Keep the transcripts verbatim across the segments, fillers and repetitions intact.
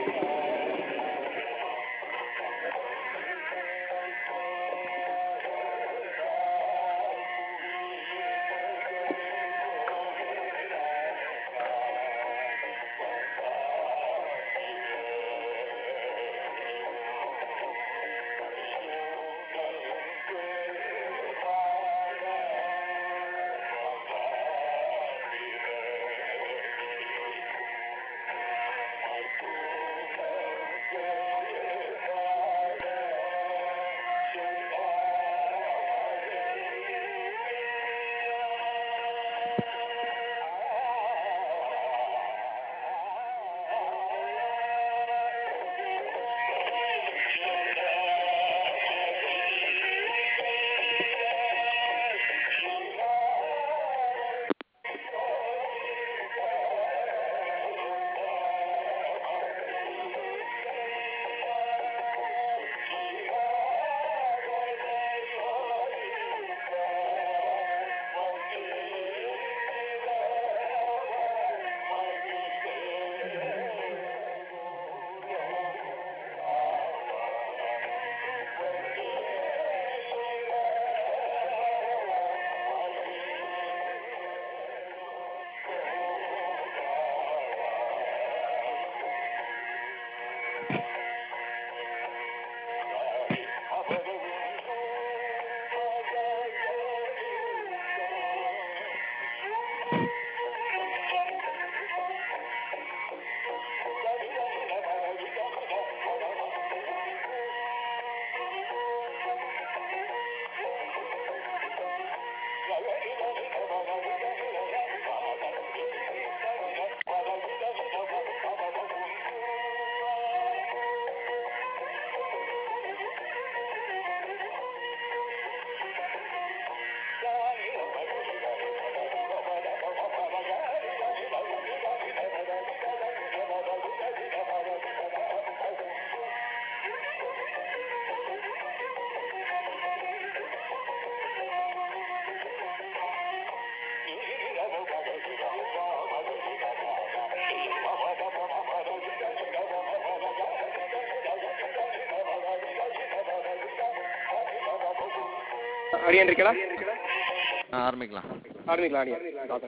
அடியன் இருக்கலாம் ஆரம்பிக்கலாம் ஆரம்பிக்கலாம் அடியன்.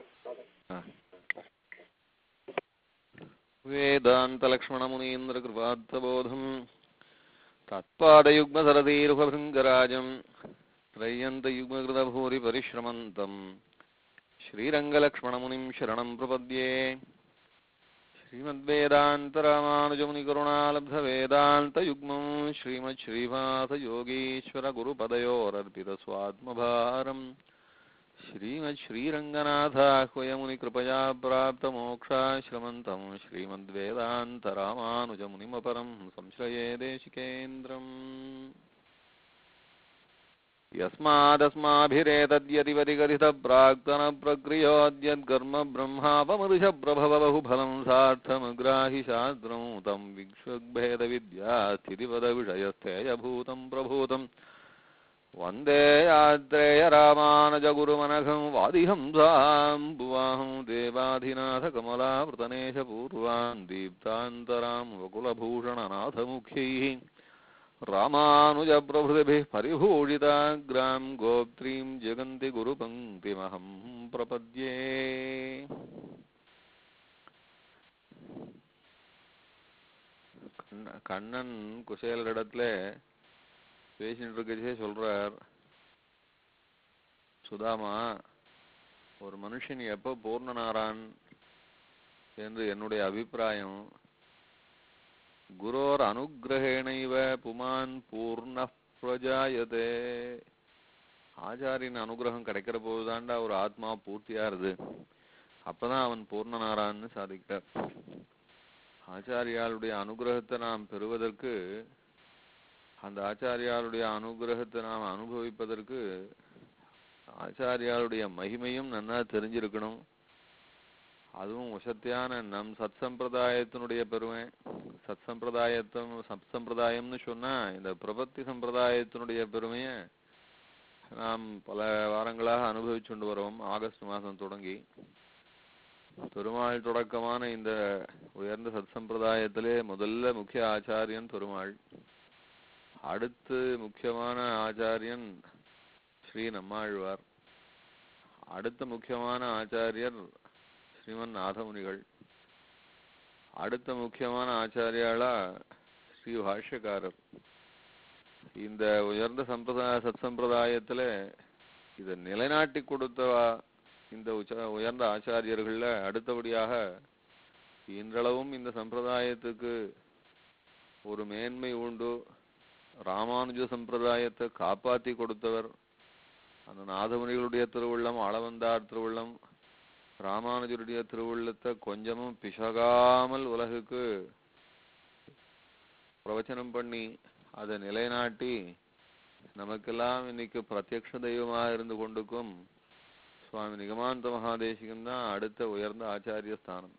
வேதாந்த லக்ஷ்மண முனீந்திர கிருபார்த்தபோதம் தத்பாதயுக்மசரதீருபபிருங்கராஜம் த்ரயந்த யுக்மகிருத பூரி பரிஸ்ரமந்தம் ஸ்ரீரங்கலக்ஷ்மணமுனிம் சரணம் பிரபத்யே. श्रीमद्वेदान्तरामानुजमुनिकरुणालब्धवेदान्तयुग्मं श्रीमच्छ्रीवासयोगीश्वरगुरुपदयोरर्पितस्वात्मभारम् श्रीमच्छ्रीरङ्गनाथाह्वयमुनिकृपया प्राप्तमोक्षाश्रमन्तं श्रीमद्वेदान्तरामानुजमुनिमपरं संश्रये देशिकेन्द्रम्. यस्मादस्माभिरेतद्यदिवदिगदितप्राक्तनप्रक्रियोद्यद्कर्म ब्रह्मापमृषप्रभवबहुफलं सार्थमग्राहि शास्त्रं तं विश्वग्भेदविद्यास्थितिपदविषयस्थेयभूतं प्रभूतं वन्दे यात्रेयरामानुजगुरुमनघं वादिहंसाम्बुवाहं देवाधिनाथकमलावृतनेशपूर्वान् दीप्तान्तरां वकुलभूषणनाथमुख्यैः रामानुजप्रभृतिभिः परिभूषिताग्रां गोप्त्रीं जगन्ति गुरुपङ्क्तिमहं प्रपद्ये. கண்ணன் குசேலரிடத்துல பேசிட்டு இருக்கச்சே சொல்றார், சுதாமா, ஒரு மனுஷன் எப்ப பூர்ணனாரான் என்று என்னுடைய அபிப்பிராயம், குரோர் அனுகிரகேணைவ புமான் பூர்ண பிரஜாயதே. ஆச்சாரியின் அனுகிரகம் கிடைக்கிற போதுதாண்டா ஒரு ஆத்மா பூர்த்தியாருது, அப்பதான் அவன் பூர்ணனாரான்னு சாதிக்கிறார். ஆச்சாரியாளுடைய அனுகிரகத்தை நாம் பெறுவதற்கு, அந்த ஆச்சாரியாளுடைய அனுகிரகத்தை நாம் அனுபவிப்பதற்கு ஆச்சாரியாளுடைய மகிமையும் நன்னா தெரிஞ்சிருக்கணும். அதுவும் வசத்தியான நம் சத் சம்பிரதாயத்தினுடைய பெருமை. சத் சம்பிரதாயத்தும் சத் சம்பிரதாயம்னு சொன்னா இந்த பிரபத்தி சம்பிரதாயத்தினுடைய பெருமையை நாம் பல வாரங்களாக அனுபவிச்சுண்டு வரோம், ஆகஸ்ட் மாதம் தொடங்கி. பெருமாள் தொடக்கமான இந்த உயர்ந்த சத் சம்பிரதாயத்திலே முதல்ல முக்கிய ஆச்சாரியன் பெருமாள். அடுத்து முக்கியமான ஆச்சாரியன் ஸ்ரீ நம்மாழ்வார். அடுத்த முக்கியமான ஆச்சாரியர் ஸ்ரீமன் நாதமுனிகள். அடுத்த முக்கியமான ஆச்சாரியாளா ஸ்ரீ பாஷ்யக்காரர். இந்த உயர்ந்த சம்பிரதாய சத் சம்பிரதாயத்துல இதை நிலைநாட்டி கொடுத்தவா இந்த உச்ச உயர்ந்த ஆச்சாரியர்கள்ல அடுத்தபடியாக இன்றளவும் இந்த சம்பிரதாயத்துக்கு ஒரு மேன்மை உண்டு. ராமானுஜ சம்பிரதாயத்தை காப்பாற்றி கொடுத்தவர் அந்த நாதமுனிகளுடைய திருவுள்ளம், ஆளவந்தார் திருவுள்ளம். ராமானுஜருடைய திருவுள்ளத்தை கொஞ்சமும் பிசகாமல் உலகுக்கு பிரவச்சனம் பண்ணி அதை நிலைநாட்டி நமக்கெல்லாம் இன்னைக்கு பிரத்யக்ஷ தெய்வமாக இருந்து கொண்டுக்கும் சுவாமி நிகமாந்த மகாதேசிகன் தான் அடுத்த உயர்ந்த ஆச்சாரிய ஸ்தானம்.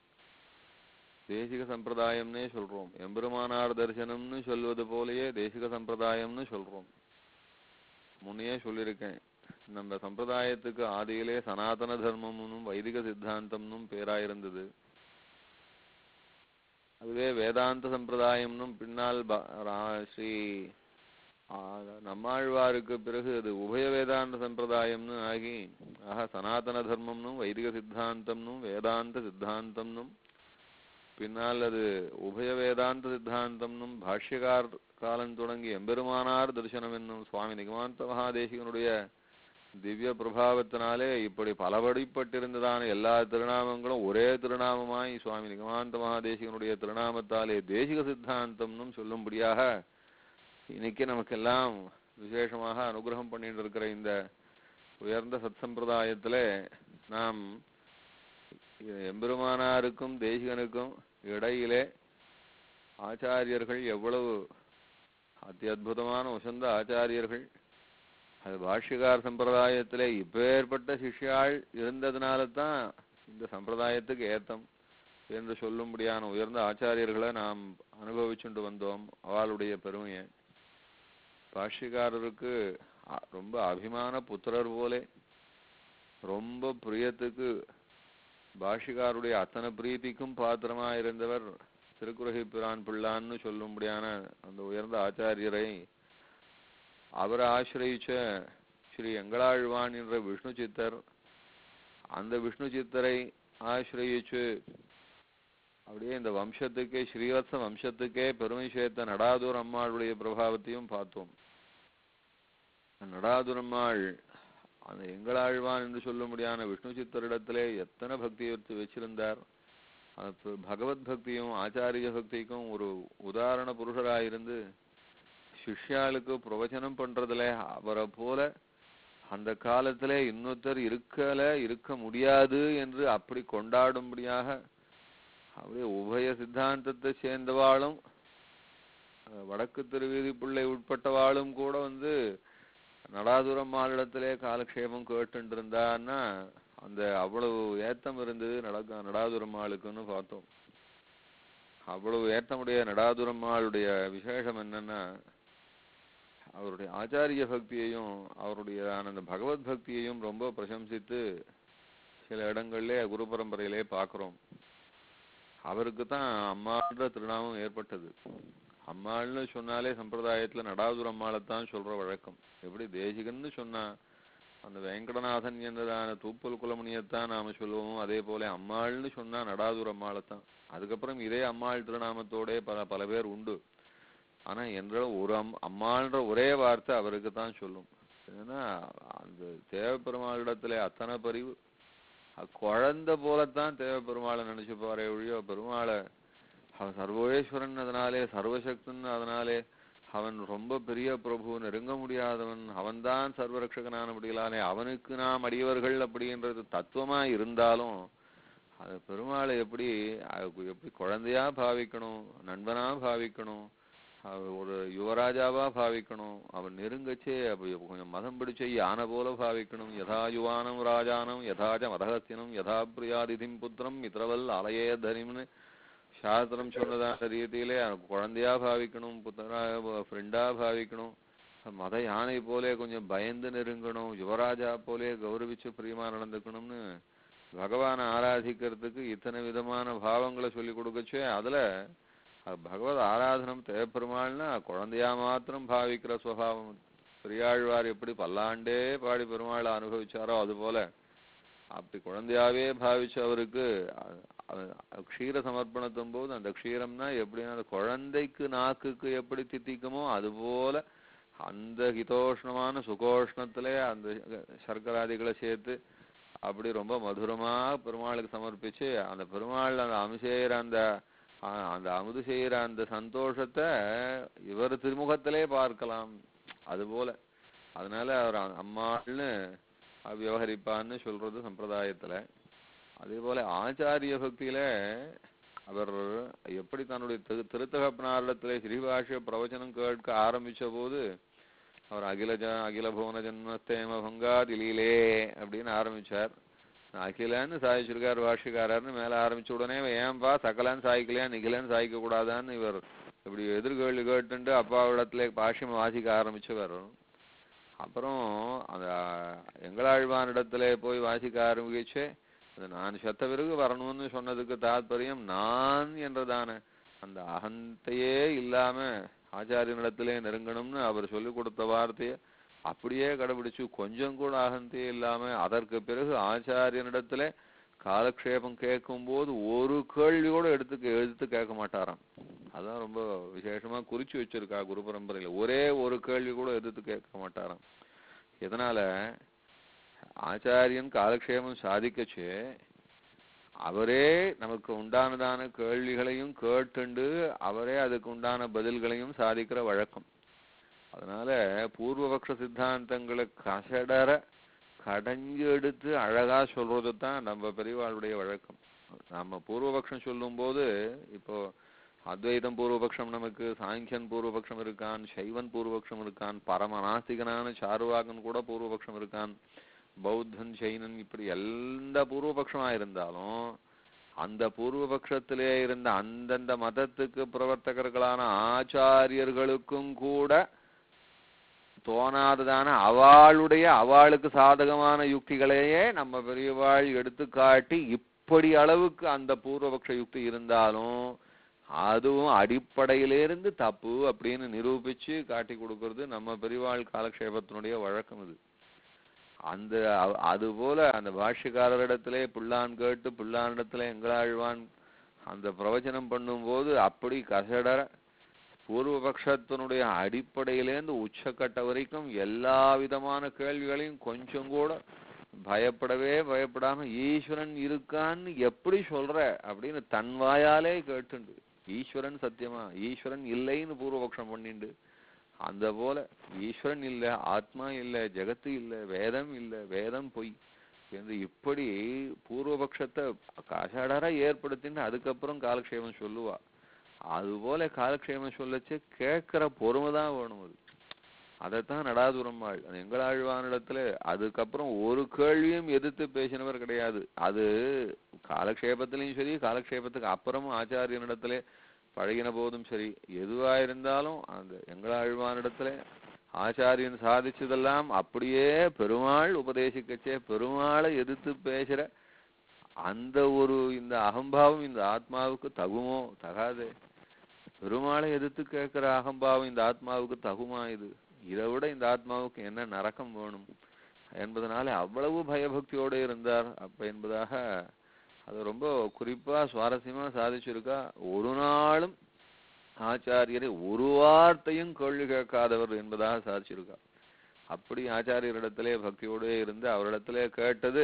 தேசிக சம்பிரதாயம்னே சொல்றோம். எம்பெருமானார் தரிசனம்னு சொல்வது போலயே தேசிக சம்பிரதாயம்னு சொல்றோம். முன்னையே சொல்லியிருக்கேன், நம்ம சம்பிரதாயத்துக்கு ஆதியிலே சனாதன தர்மம்னும் வைதிக சித்தாந்தம்னும் பேராயிருந்தது. அதுவே வேதாந்த சம்பிரதாயம்னும் பின்னால் ஸ்ரீ நம்மாழ்வாருக்கு பிறகு அது உபய வேதாந்த சம்பிரதாயம்னு ஆகி, ஆக சனாதன தர்மம்னும் வைதிக சித்தாந்தம்னும் வேதாந்த சித்தாந்தம்னும் பின்னால் அது உபய வேதாந்த சித்தாந்தம்னும் பாஷ்யகார் காலம் தொடங்கி எம்பெருமானார் தரிசனம் என்னும் சுவாமி நிகமாந்த மகாதேசிகனுடைய திவ்ய பிரபாவத்தினாலே இப்படி பலபடிப்பட்டிருந்ததான எல்லா திருநாமங்களும் ஒரே திருநாமமாய் சுவாமி நிகமாந்த மகாதேசிகனுடைய திருநாமத்தாலே தேசிக சித்தாந்தம்னும் சொல்லும்படியாக இன்னைக்கு நமக்கெல்லாம் விசேஷமாக அனுகிரகம் பண்ணிட்டு இருக்கிற இந்த உயர்ந்த சத் சம்பிரதாயத்துல நாம் எம்பெருமானாருக்கும் தேசிகனுக்கும் இடையிலே ஆச்சாரியர்கள் எவ்வளவு அத்தியுதமான உசந்த ஆச்சாரியர்கள். அது பாஷ்யகார் சம்பிரதாயத்திலே இப்பேற்பட்ட சிஷ்யாள் இருந்ததுனால தான் இந்த சம்பிரதாயத்துக்கு ஏத்தம் என்று சொல்லும்படியான உயர்ந்த ஆச்சாரியர்களை நாம் அனுபவிச்சுட்டு வந்தோம். அவளுடைய பெருமையை பாஷ்யக்காரருக்கு ரொம்ப அபிமான புத்திரர் போலே, ரொம்ப பிரியத்துக்கு பாஷ்யக்காருடைய அத்தனை பிரீத்திக்கும் பாத்திரமா இருந்தவர் திருக்குறகை பிரான் பிள்ளான்னு சொல்லும்படியான அந்த உயர்ந்த ஆச்சாரியரை அவரை ஆசிரியிச்ச ஸ்ரீ எங்களாழ்வான் என்ற விஷ்ணு சித்தர், அந்த விஷ்ணு சித்தரை ஆசிரியிச்சு அப்படியே இந்த வம்சத்துக்கே ஸ்ரீவத்ச வம்சத்துக்கே பெருமை சேர்த்த நடாதூர் அம்மாளுடைய பிரபாவத்தையும் பார்த்தோம். நடாதூர் அம்மாள் அந்த எங்களாழ்வான் என்று சொல்லும்படியான விஷ்ணு சித்தரிடத்திலே எத்தனை பக்தியை வச்சிருந்தார். பகவத் பக்தியும் ஆச்சாரிய பக்திக்கும் ஒரு உதாரண புருஷராயிருந்து சிஷ்யாளுக்கு பிரவச்சனம் பண்றதுல அவரை போல அந்த காலத்திலே இன்னொருத்தர் இருக்கல இருக்க முடியாது என்று அப்படி கொண்டாடும்படியாக அப்படியே உபய சித்தாந்தத்தை சேர்ந்தவாளும் வடக்கு திருவீதி பிள்ளை உட்பட்டவாளும் கூட வந்து நடாதுரம் மாநிலத்திலே காலக்ஷேபம் கேட்டு இருந்தான்னா அந்த அவ்வளவு ஏத்தம் இருந்தது நட நடாதுரம்மாளுக்குன்னு பார்த்தோம். அவ்வளவு ஏத்தமுடைய நடாதுரம்மாளுடைய விசேஷம் என்னன்னா, அவருடைய ஆச்சாரிய பக்தியையும் அவருடைய அந்த பகவத் பக்தியையும் ரொம்ப பிரசம்சித்து சில இடங்கள்லே குரு பரம்பரையிலே பார்க்கிறோம். அவருக்கு தான் அம்மான்ற திருநாமம் ஏற்பட்டது. அம்மாள்னு சொன்னாலே சம்பிரதாயத்துல நடாதுர் அம்மாளைத்தான் சொல்ற வழக்கம். எப்படி தேசிகன்னு சொன்னா அந்த வெங்கடநாதன் என்றதான தூப்பல் குலமுனியத்தான் நாம சொல்லுவோம், அதே போல அம்மாள்னு சொன்னா நடாதுர் அம்மாளைத்தான். அதுக்கப்புறம் இதே அம்மாள் திருநாமத்தோட பல பல பேர் உண்டு. ஆனா என்ற ஒரு அம் அம்மாள்ன்ற ஒரே வார்த்தை அவருக்கு தான் சொல்லும். ஏன்னா அந்த தேவப்பெருமாளிடத்துல அத்தனை பரிவு, குழந்தை போலத்தான் தேவப்பெருமாளை நினைச்சு பாரு ஒழியோ பெருமாளை அவன் சர்வேஸ்வரன் அதனாலே சர்வசக்தன் அதனாலே அவன் ரொம்ப பெரிய பிரபு, நெருங்க முடியாதவன், அவன்தான் சர்வரட்சகனான முடியலானே அவனுக்கு நாம் அடியவர்கள் அப்படின்றது தத்துவமா இருந்தாலும் அது பெருமாளை எப்படி எப்படி குழந்தையா பாவிக்கணும், நண்பனா பாவிக்கணும், ஒரு யுவராஜாவா பாவிக்கணும், அவன் நெருங்கச்சே அப்ப கொஞ்சம் மதம் பிடிச்ச யானை போல பாவிக்கணும். யதா யுவானம் ராஜானம் யதாஜ மதகஸ்தினம் யதா பிரியாதிதிம் புத்திரம் மித்ரவல் அலையே தரிம்னு சாஸ்திரம் சொன்னதான ரீதியிலே குழந்தையா பாவிக்கணும், புத்தரா ஃப்ரெண்டா பாவிக்கணும், மத யானை போலே கொஞ்சம் பயந்து நெருங்கணும், யுவராஜா போலே கௌரவிச்சு பிரியமா நடந்துக்கணும்னு பகவானை ஆராதிக்கிறதுக்கு இத்தனை விதமான பாவங்களை சொல்லி கொடுக்கச்சே அதுல பகவத் ஆராதனம் தேவப்பெருமாள்னா குழந்தையா மாத்திரம் பாவிக்கிற சுவாவம். பெரியாழ்வார் எப்படி பல்லாண்டே பாடி பெருமாளை அனுபவிச்சாரோ அது போல அப்படி குழந்தையாவே பாவிச்ச அவருக்கு க்ஷீர சமர்ப்பணத்தும் போது அந்த க்ஷீரம்னா எப்படின்னா அந்த குழந்தைக்கு நாக்குக்கு எப்படி தித்திக்குமோ அது போல அந்த ஹிதோஷ்ணமான சுகோஷ்ணத்திலே அந்த சர்க்கராதிகளை சேர்த்து அப்படி ரொம்ப மதுரமா பெருமாளுக்கு சமர்ப்பிச்சு அந்த பெருமாள் அந்த அமிசெய்கிற அந்த அந்த அமுது செய்கிற அந்த சந்தோஷத்தை இவர் திருமுகத்திலே பார்க்கலாம். அது போல அதனால அவர் அம்மாள்னு விவகரிப்பான்னு சொல்றது சம்பிரதாயத்துல. அதே போல ஆச்சாரிய பக்தியில அவர் எப்படி தன்னுடைய திரு திருத்தகப்பனாரிடத்திலே ஸ்ரீபாஷ்ய பிரவச்சனம் கேட்க ஆரம்பிச்ச போது அவர் அகில ஜ அகில புவன ஜன்மஸ்தேம பங்காதிலே அப்படின்னு ஆரம்பிச்சார். அகிலன்னு சாதிச்சிருக்கார் பாஷ்யக்காரர்னு மேல ஆரம்பிச்ச உடனே ஏன்பா சகலன்னு சாய்க்கலையா நிகிலன்னு சாய்க்க கூடாதான்னு இவர் இப்படி எதிர்கேள்வி கேட்டுண்டு அப்பாவிடத்துல பாஷ்யம் வாசிக்க ஆரம்பிச்சவர். அப்புறம் அந்த எங்களாழ்வானிடத்துல போய் வாசிக்க ஆரம்பிச்சே அது நான் செத்த பிறகு வரணும்னு சொன்னதுக்கு தாத்பரியம் நான் என்றதான அந்த அகந்தையே இல்லாம ஆச்சாரியனிடத்திலே நெருங்கணும்னு அவர் சொல்லிக் கொடுத்த வார்த்தையை அப்படியே கடைபிடிச்சு கொஞ்சம் கூட அகந்தையே இல்லாம அதற்கு பிறகு ஆச்சாரியனிடத்துல காலக்ஷேபம் கேட்கும் போது ஒரு கேள்வி கூட எடுத்து எடுத்து கேட்க மாட்டாராம். அதான் ரொம்ப விசேஷமா குறிச்சு வச்சிருக்கா குரு பரம்பரையில. ஒரே ஒரு கேள்வி கூட எதிர்த்து கேட்க மாட்டாராம். எதனால ஆச்சாரியன் காலக்ஷேபம் சாதிக்கச்சு அவரே நமக்கு உண்டானதான கேள்விகளையும் கேட்டுண்டு அவரே அதுக்கு உண்டான பதில்களையும் சாதிக்கிற வழக்கம். அதனால பூர்வபக்ஷ சித்தாந்தங்களை கசடர கடைஞ்சு எடுத்து அழகா சொல்றது தான் நம்ம பெரியவாளுடைய வழக்கம். நம்ம பூர்வபக்ஷம் சொல்லும் போது இப்போ அத்வைதம் பூர்வபக்ஷம் நமக்கு, சாங்கியன் பூர்வபக்ஷம் இருக்கான், சைவன் பூர்வபக்ஷம் இருக்கான், பரம நாஸ்திகனான சாருவாகன் கூட பூர்வபக்ஷம் இருக்கான், பௌத்தன் ஜெயினன் இப்படி எந்த பூர்வபக்ஷமா இருந்தாலும் அந்த பூர்வபக்ஷத்திலே இருந்த அந்தந்த மதத்துக்கு பிரவர்த்தகர்களான ஆச்சாரியர்களுக்கும் கூட தோணாததான அவளுடைய அவளுக்கு சாதகமான யுக்திகளையே நம்ம பெரியவாள் எடுத்து காட்டி இப்படி அளவுக்கு அந்த பூர்வபக்ஷ யுக்தி இருந்தாலும் அதுவும் அடிப்படையிலிருந்து தப்பு அப்படின்னு நிரூபிச்சு காட்டி கொடுக்கறது நம்ம பெரியவாள் காலக்ஷேபத்தினுடைய வழக்கம். இது அந்த அது போல அந்த பாஷ்யக்காரரிடத்திலே புல்லான் கேட்டு புல்லானிடத்துல எங்களாழ்வான் அந்த பிரவச்சனம் பண்ணும் போது அப்படி கசடர பூர்வபக்ஷத்தினுடைய அடிப்படையிலேருந்து உச்சக்கட்ட வரைக்கும் எல்லா விதமான கேள்விகளையும் கொஞ்சம் கூட பயப்படவே பயப்படாம ஈஸ்வரன் இருக்கான்னு எப்படி சொல்ற அப்படின்னு தன் வாயாலே கேட்டுண்டு ஈஸ்வரன் சத்தியமா ஈஸ்வரன் இல்லைன்னு பூர்வபக்ஷம் பண்ணிண்டு அந்த போல ஈஸ்வரன் இல்லை, ஆத்மா இல்லை, ஜெகத்து இல்லை, வேதம் இல்லை, வேதம் பொய் என்று இப்படி பூர்வபக்ஷத்தை காசாடாரா ஏற்படுத்தின்னு அதுக்கப்புறம் காலக்ஷேமம் சொல்லுவா. அதுபோல காலக்ஷேமம் சொல்லச்சு கேட்கிற பொறுமைதான் வேணும். அது அதைத்தான் நடாதுரம்மாள் எங்களாழ்வானிடத்துல அதுக்கப்புறம் ஒரு கேள்வியும் எதிர்த்து பேசினவர் கிடையாது. அது காலக்ஷேபத்திலையும் சரி காலக்ஷேபத்துக்கு அப்புறமும் ஆச்சாரியனிடத்துல பழகின போதும் சரி எதுவா இருந்தாலும் அந்த எங்களாழ்வானிடத்துல ஆச்சாரியன் சாதிச்சதெல்லாம் அப்படியே பெருமாள் உபதேசிக்கச்சே பெருமாளை எதிர்த்து பேசுற அந்த ஒரு இந்த அகம்பாவம் இந்த ஆத்மாவுக்கு தகுமோ தகாதே? பெருமாளை எதிர்த்து கேட்கிற அகம்பாவம் இந்த ஆத்மாவுக்கு தகுமா? இது இதை விட இந்த ஆத்மாவுக்கு என்ன நரக்கம் வேணும் என்பதனால அவ்வளவு பயபக்தியோடு இருந்தார் அப்ப என்பதாக அது ரொம்ப குறிப்பா சுவாரஸ்யமா சாதிச்சிருக்கா. ஒரு நாளும் ஆச்சாரியரை ஒரு வார்த்தையும் கேள்வி கேட்காதவர் என்பதாக சாதிச்சிருக்கா. அப்படி ஆச்சாரியரிடத்திலே பக்தியோடு இருந்து அவரிடத்திலே கேட்டது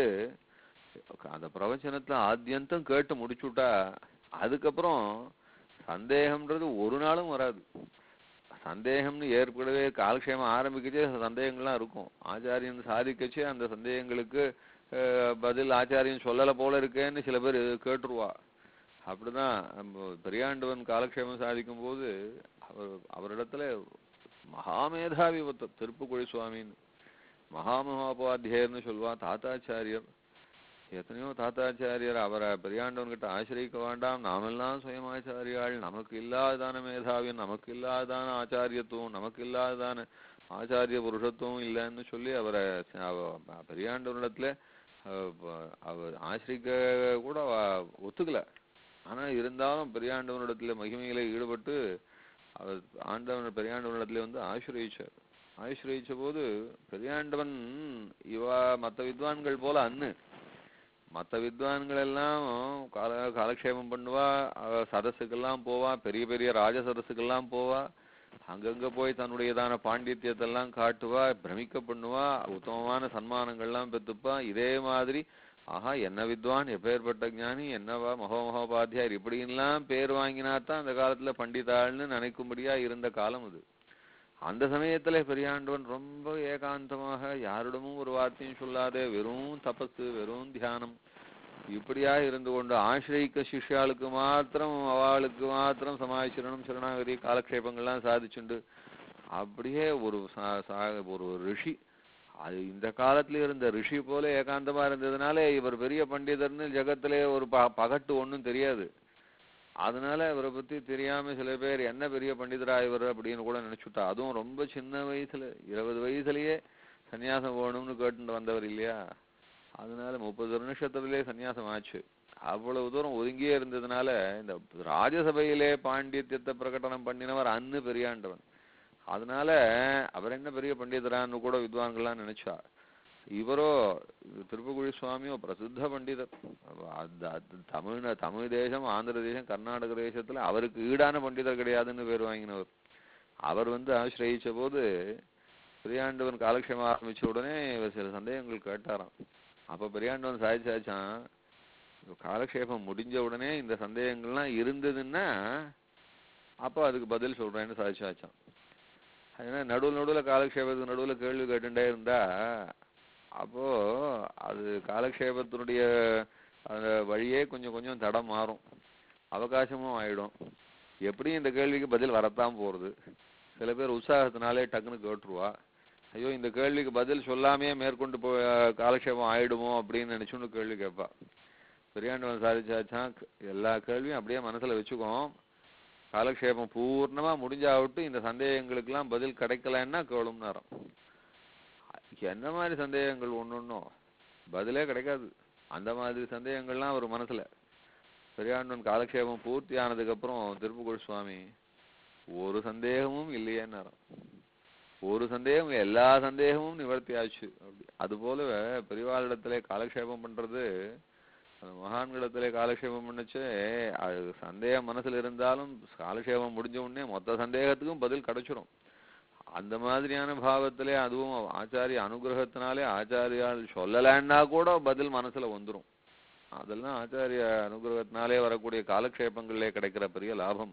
அந்த பிரவச்சனத்துல ஆத்தியந்தம் கேட்டு முடிச்சுட்டா அதுக்கப்புறம் சந்தேகம்ன்றது ஒரு நாளும் வராது. சந்தேகம்னு ஏற்படவே காலக்ஷேமம் ஆரம்பிக்கச்சே சந்தேகங்கள்லாம் இருக்கும். ஆச்சாரியன் சாதிக்கச்சே அந்த சந்தேகங்களுக்கு பதில் ஆச்சாரியன் சொல்லலை போல இருக்கேன்னு சில பேர் கேட்டுருவா. அப்படிதான் நம்ம பெரியாண்டவன் காலக்ஷேமம் சாதிக்கும் போது அவர் அவரிடத்துல மகாமேதாவி திருப்புக்குழி சுவாமின்னு மகாமகோபாத்தியாயர்னு சொல்லுவா. தாத்தாச்சாரியர் எத்தனையோ தாத்தாச்சாரியர் அவரை பெரியாண்டவன் கிட்ட ஆசிரியிக்க வேண்டாம், நாமெல்லாம் சுயமாச்சாரியாள், நமக்கு இல்லாதான மேதாவியம், நமக்கு இல்லாதான ஆச்சாரியத்துவம், நமக்கு இல்லாதான ஆச்சாரிய புருஷத்துவம் இல்லைன்னு சொல்லி அவரை பெரியாண்டவனிடத்துல அவர் ஆசிரிக்க கூட ஒத்துக்கல. ஆனா இருந்தாலும் பெரியாண்டவனிடத்துல மகிமையில ஈடுபட்டு அவர் ஆண்டவன் பெரியாண்டவனிடத்துல வந்து ஆசிரியச்சார். ஆசிரியச்ச போது பெரியாண்டவன் இவா மற்ற வித்வான்கள் போல அன்னு மற்ற வித்வான்கள் எல்லாம் கால காலக்ஷேபம் பண்ணுவா, சதஸுக்கெல்லாம் போவா, பெரிய பெரிய ராஜ சதஸுக்கெல்லாம் போவா, அங்கங்க போய் தன்னுடையதான பாண்டித்யத்தெல்லாம் காட்டுவா, பிரமிக்க பண்ணுவா, உத்தமமான சன்மானங்கள்லாம் பெற்றுப்பா. இதே மாதிரி ஆஹா என்ன வித்வான், எப்பேற்பட்ட ஞானி, என்னவா மகோமகோபாத்தியார் இப்படின்லாம் பேர் வாங்கினாத்தான் அந்த காலத்துல பண்டிதாள்னு நினைக்கும்படியா இருந்த காலம் அது. அந்த சமயத்துல பெரியாண்டவன் ரொம்ப ஏகாந்தமாக யாரிடமும் ஒரு வார்த்தையும் சொல்லாதே வெறும் தபசு வெறும் தியானம் இப்படியா இருந்து கொண்டு ஆசிரியிக்க சிஷ்யாளுக்கு மாத்திரம் அவளுக்கு மாத்திரம் சமாச்சரணம் சரணாகதி காலக்ஷேபங்கள்லாம் சாதிச்சுண்டு அப்படியே ஒரு ஒரு ரிஷி. அது இந்த காலத்துல இருந்த ரிஷி போல ஏகாந்தமா இருந்ததுனால இவர் பெரிய பண்டிதர்னு ஜகத்திலே ஒரு ப பகட்டு ஒன்றும் தெரியாது. அதனால இவரை பத்தி தெரியாம சில பேர் என்ன பெரிய பண்டிதரா இவர் அப்படின்னு கூட நினைச்சுட்டா. அதுவும் ரொம்ப சின்ன வயசுல இருபது வயசுலயே சன்னியாசம் போகணும்னு கேட்டு வந்தவர் இல்லையா. அதனால முப்பது வருஷத்துலயே சன்னியாசம் ஆச்சு. அவ்வளவு தூரம் ஒதுங்கியே இருந்ததுனால இந்த ராஜசபையிலே பாண்டித்யத்தை பிரகடனம் பண்ணினவர் அன்னு பெரியாண்டவன். அதனால அவர் என்ன பெரிய பண்டிதரான்னு கூட வித்வான்கள்லாம் நினைச்சா. இவரோ திருப்புகுழி சுவாமியோ பிரசித்த பண்டிதர். தமிழ் தமிழ் தேசம், ஆந்திர தேசம், கர்நாடக தேசத்துல அவருக்கு ஈடான பண்டிதர் கிடையாதுன்னு பேர் வாங்கினவர். அவர் வந்து ஆசிரியிச்ச போது பெரியாண்டவன் காலக்ஷேபம் ஆரம்பிச்ச உடனே இவர் சில சந்தேகங்கள் கேட்டாராம். அப்ப பெரியாண்டவன் சாதிச்சாச்சான், காலக்ஷேபம் முடிஞ்ச உடனே இந்த சந்தேகங்கள்லாம் இருந்ததுன்னா அப்போ அதுக்கு பதில் சொல்றேன்னு சாதிச்சாச்சான். ஏன்னா நடுவில் நடுவில் காலக்ஷேபத்துக்கு நடுவில் கேள்வி கேட்டுட்டே இருந்தா அப்போ அது காலக்ஷேபத்தினுடைய அந்த வழியே கொஞ்சம் கொஞ்சம் தடம் மாறும், அவகாசமும் ஆயிடும். எப்படியும் இந்த கேள்விக்கு பதில் வரத்தான் போறது. சில பேர் உற்சாகத்தினாலே டக்குன்னு கேட்டுருவா, ஐயோ இந்த கேள்விக்கு பதில் சொல்லாமே மேற்கொண்டு போ காலக்ஷேபம் ஆயிடுமோ அப்படின்னு நினைச்சுன்னு கேள்வி கேட்பா. பெரியாண்டவன் சாதிச்சாச்சான், எல்லா கேள்வியும் அப்படியே மனசுல வச்சுக்கோம், காலக்ஷேபம் பூர்ணமா முடிஞ்சாவிட்டு இந்த சந்தேகங்களுக்கெல்லாம் பதில் கிடைக்கலன்னா கேளும்னாராம். என்ன மாதிரி சந்தேகங்கள் ஒன்னொன்னும் பதிலே கிடைக்காது. அந்த மாதிரி சந்தேகங்கள்லாம் ஒரு மனசுல. பெரியாண்டவன் காலக்ஷேபம் பூர்த்தி ஆனதுக்கு அப்புறம் திருப்புகழ் சுவாமி ஒரு சந்தேகமும் இல்லையேன்னாராம். ஒரு சந்தேகம் எல்லா சந்தேகமும் நிவர்த்தி ஆச்சு. அப்படி அது போல பெரியவாளிடத்திலே காலக்ஷேபம் பண்றது, அந்த மகான்களிடத்திலே காலக்ஷேபம் பண்ணுச்சு, அது சந்தேகம் மனசுல இருந்தாலும் காலக்ஷேபம் முடிஞ்ச உடனே மொத்த சந்தேகத்துக்கும் பதில் கிடைச்சிடும். அந்த மாதிரியான பாவத்திலே அதுவும் ஆச்சாரிய அனுகிரகத்தினாலே ஆச்சாரியால் சொல்லலைன்னா கூட பதில் மனசுல வந்துடும். அதெல்லாம் ஆச்சாரிய அனுகிரகத்தினாலே வரக்கூடிய காலக்ஷேபங்களிலே கிடைக்கிற பெரிய லாபம்.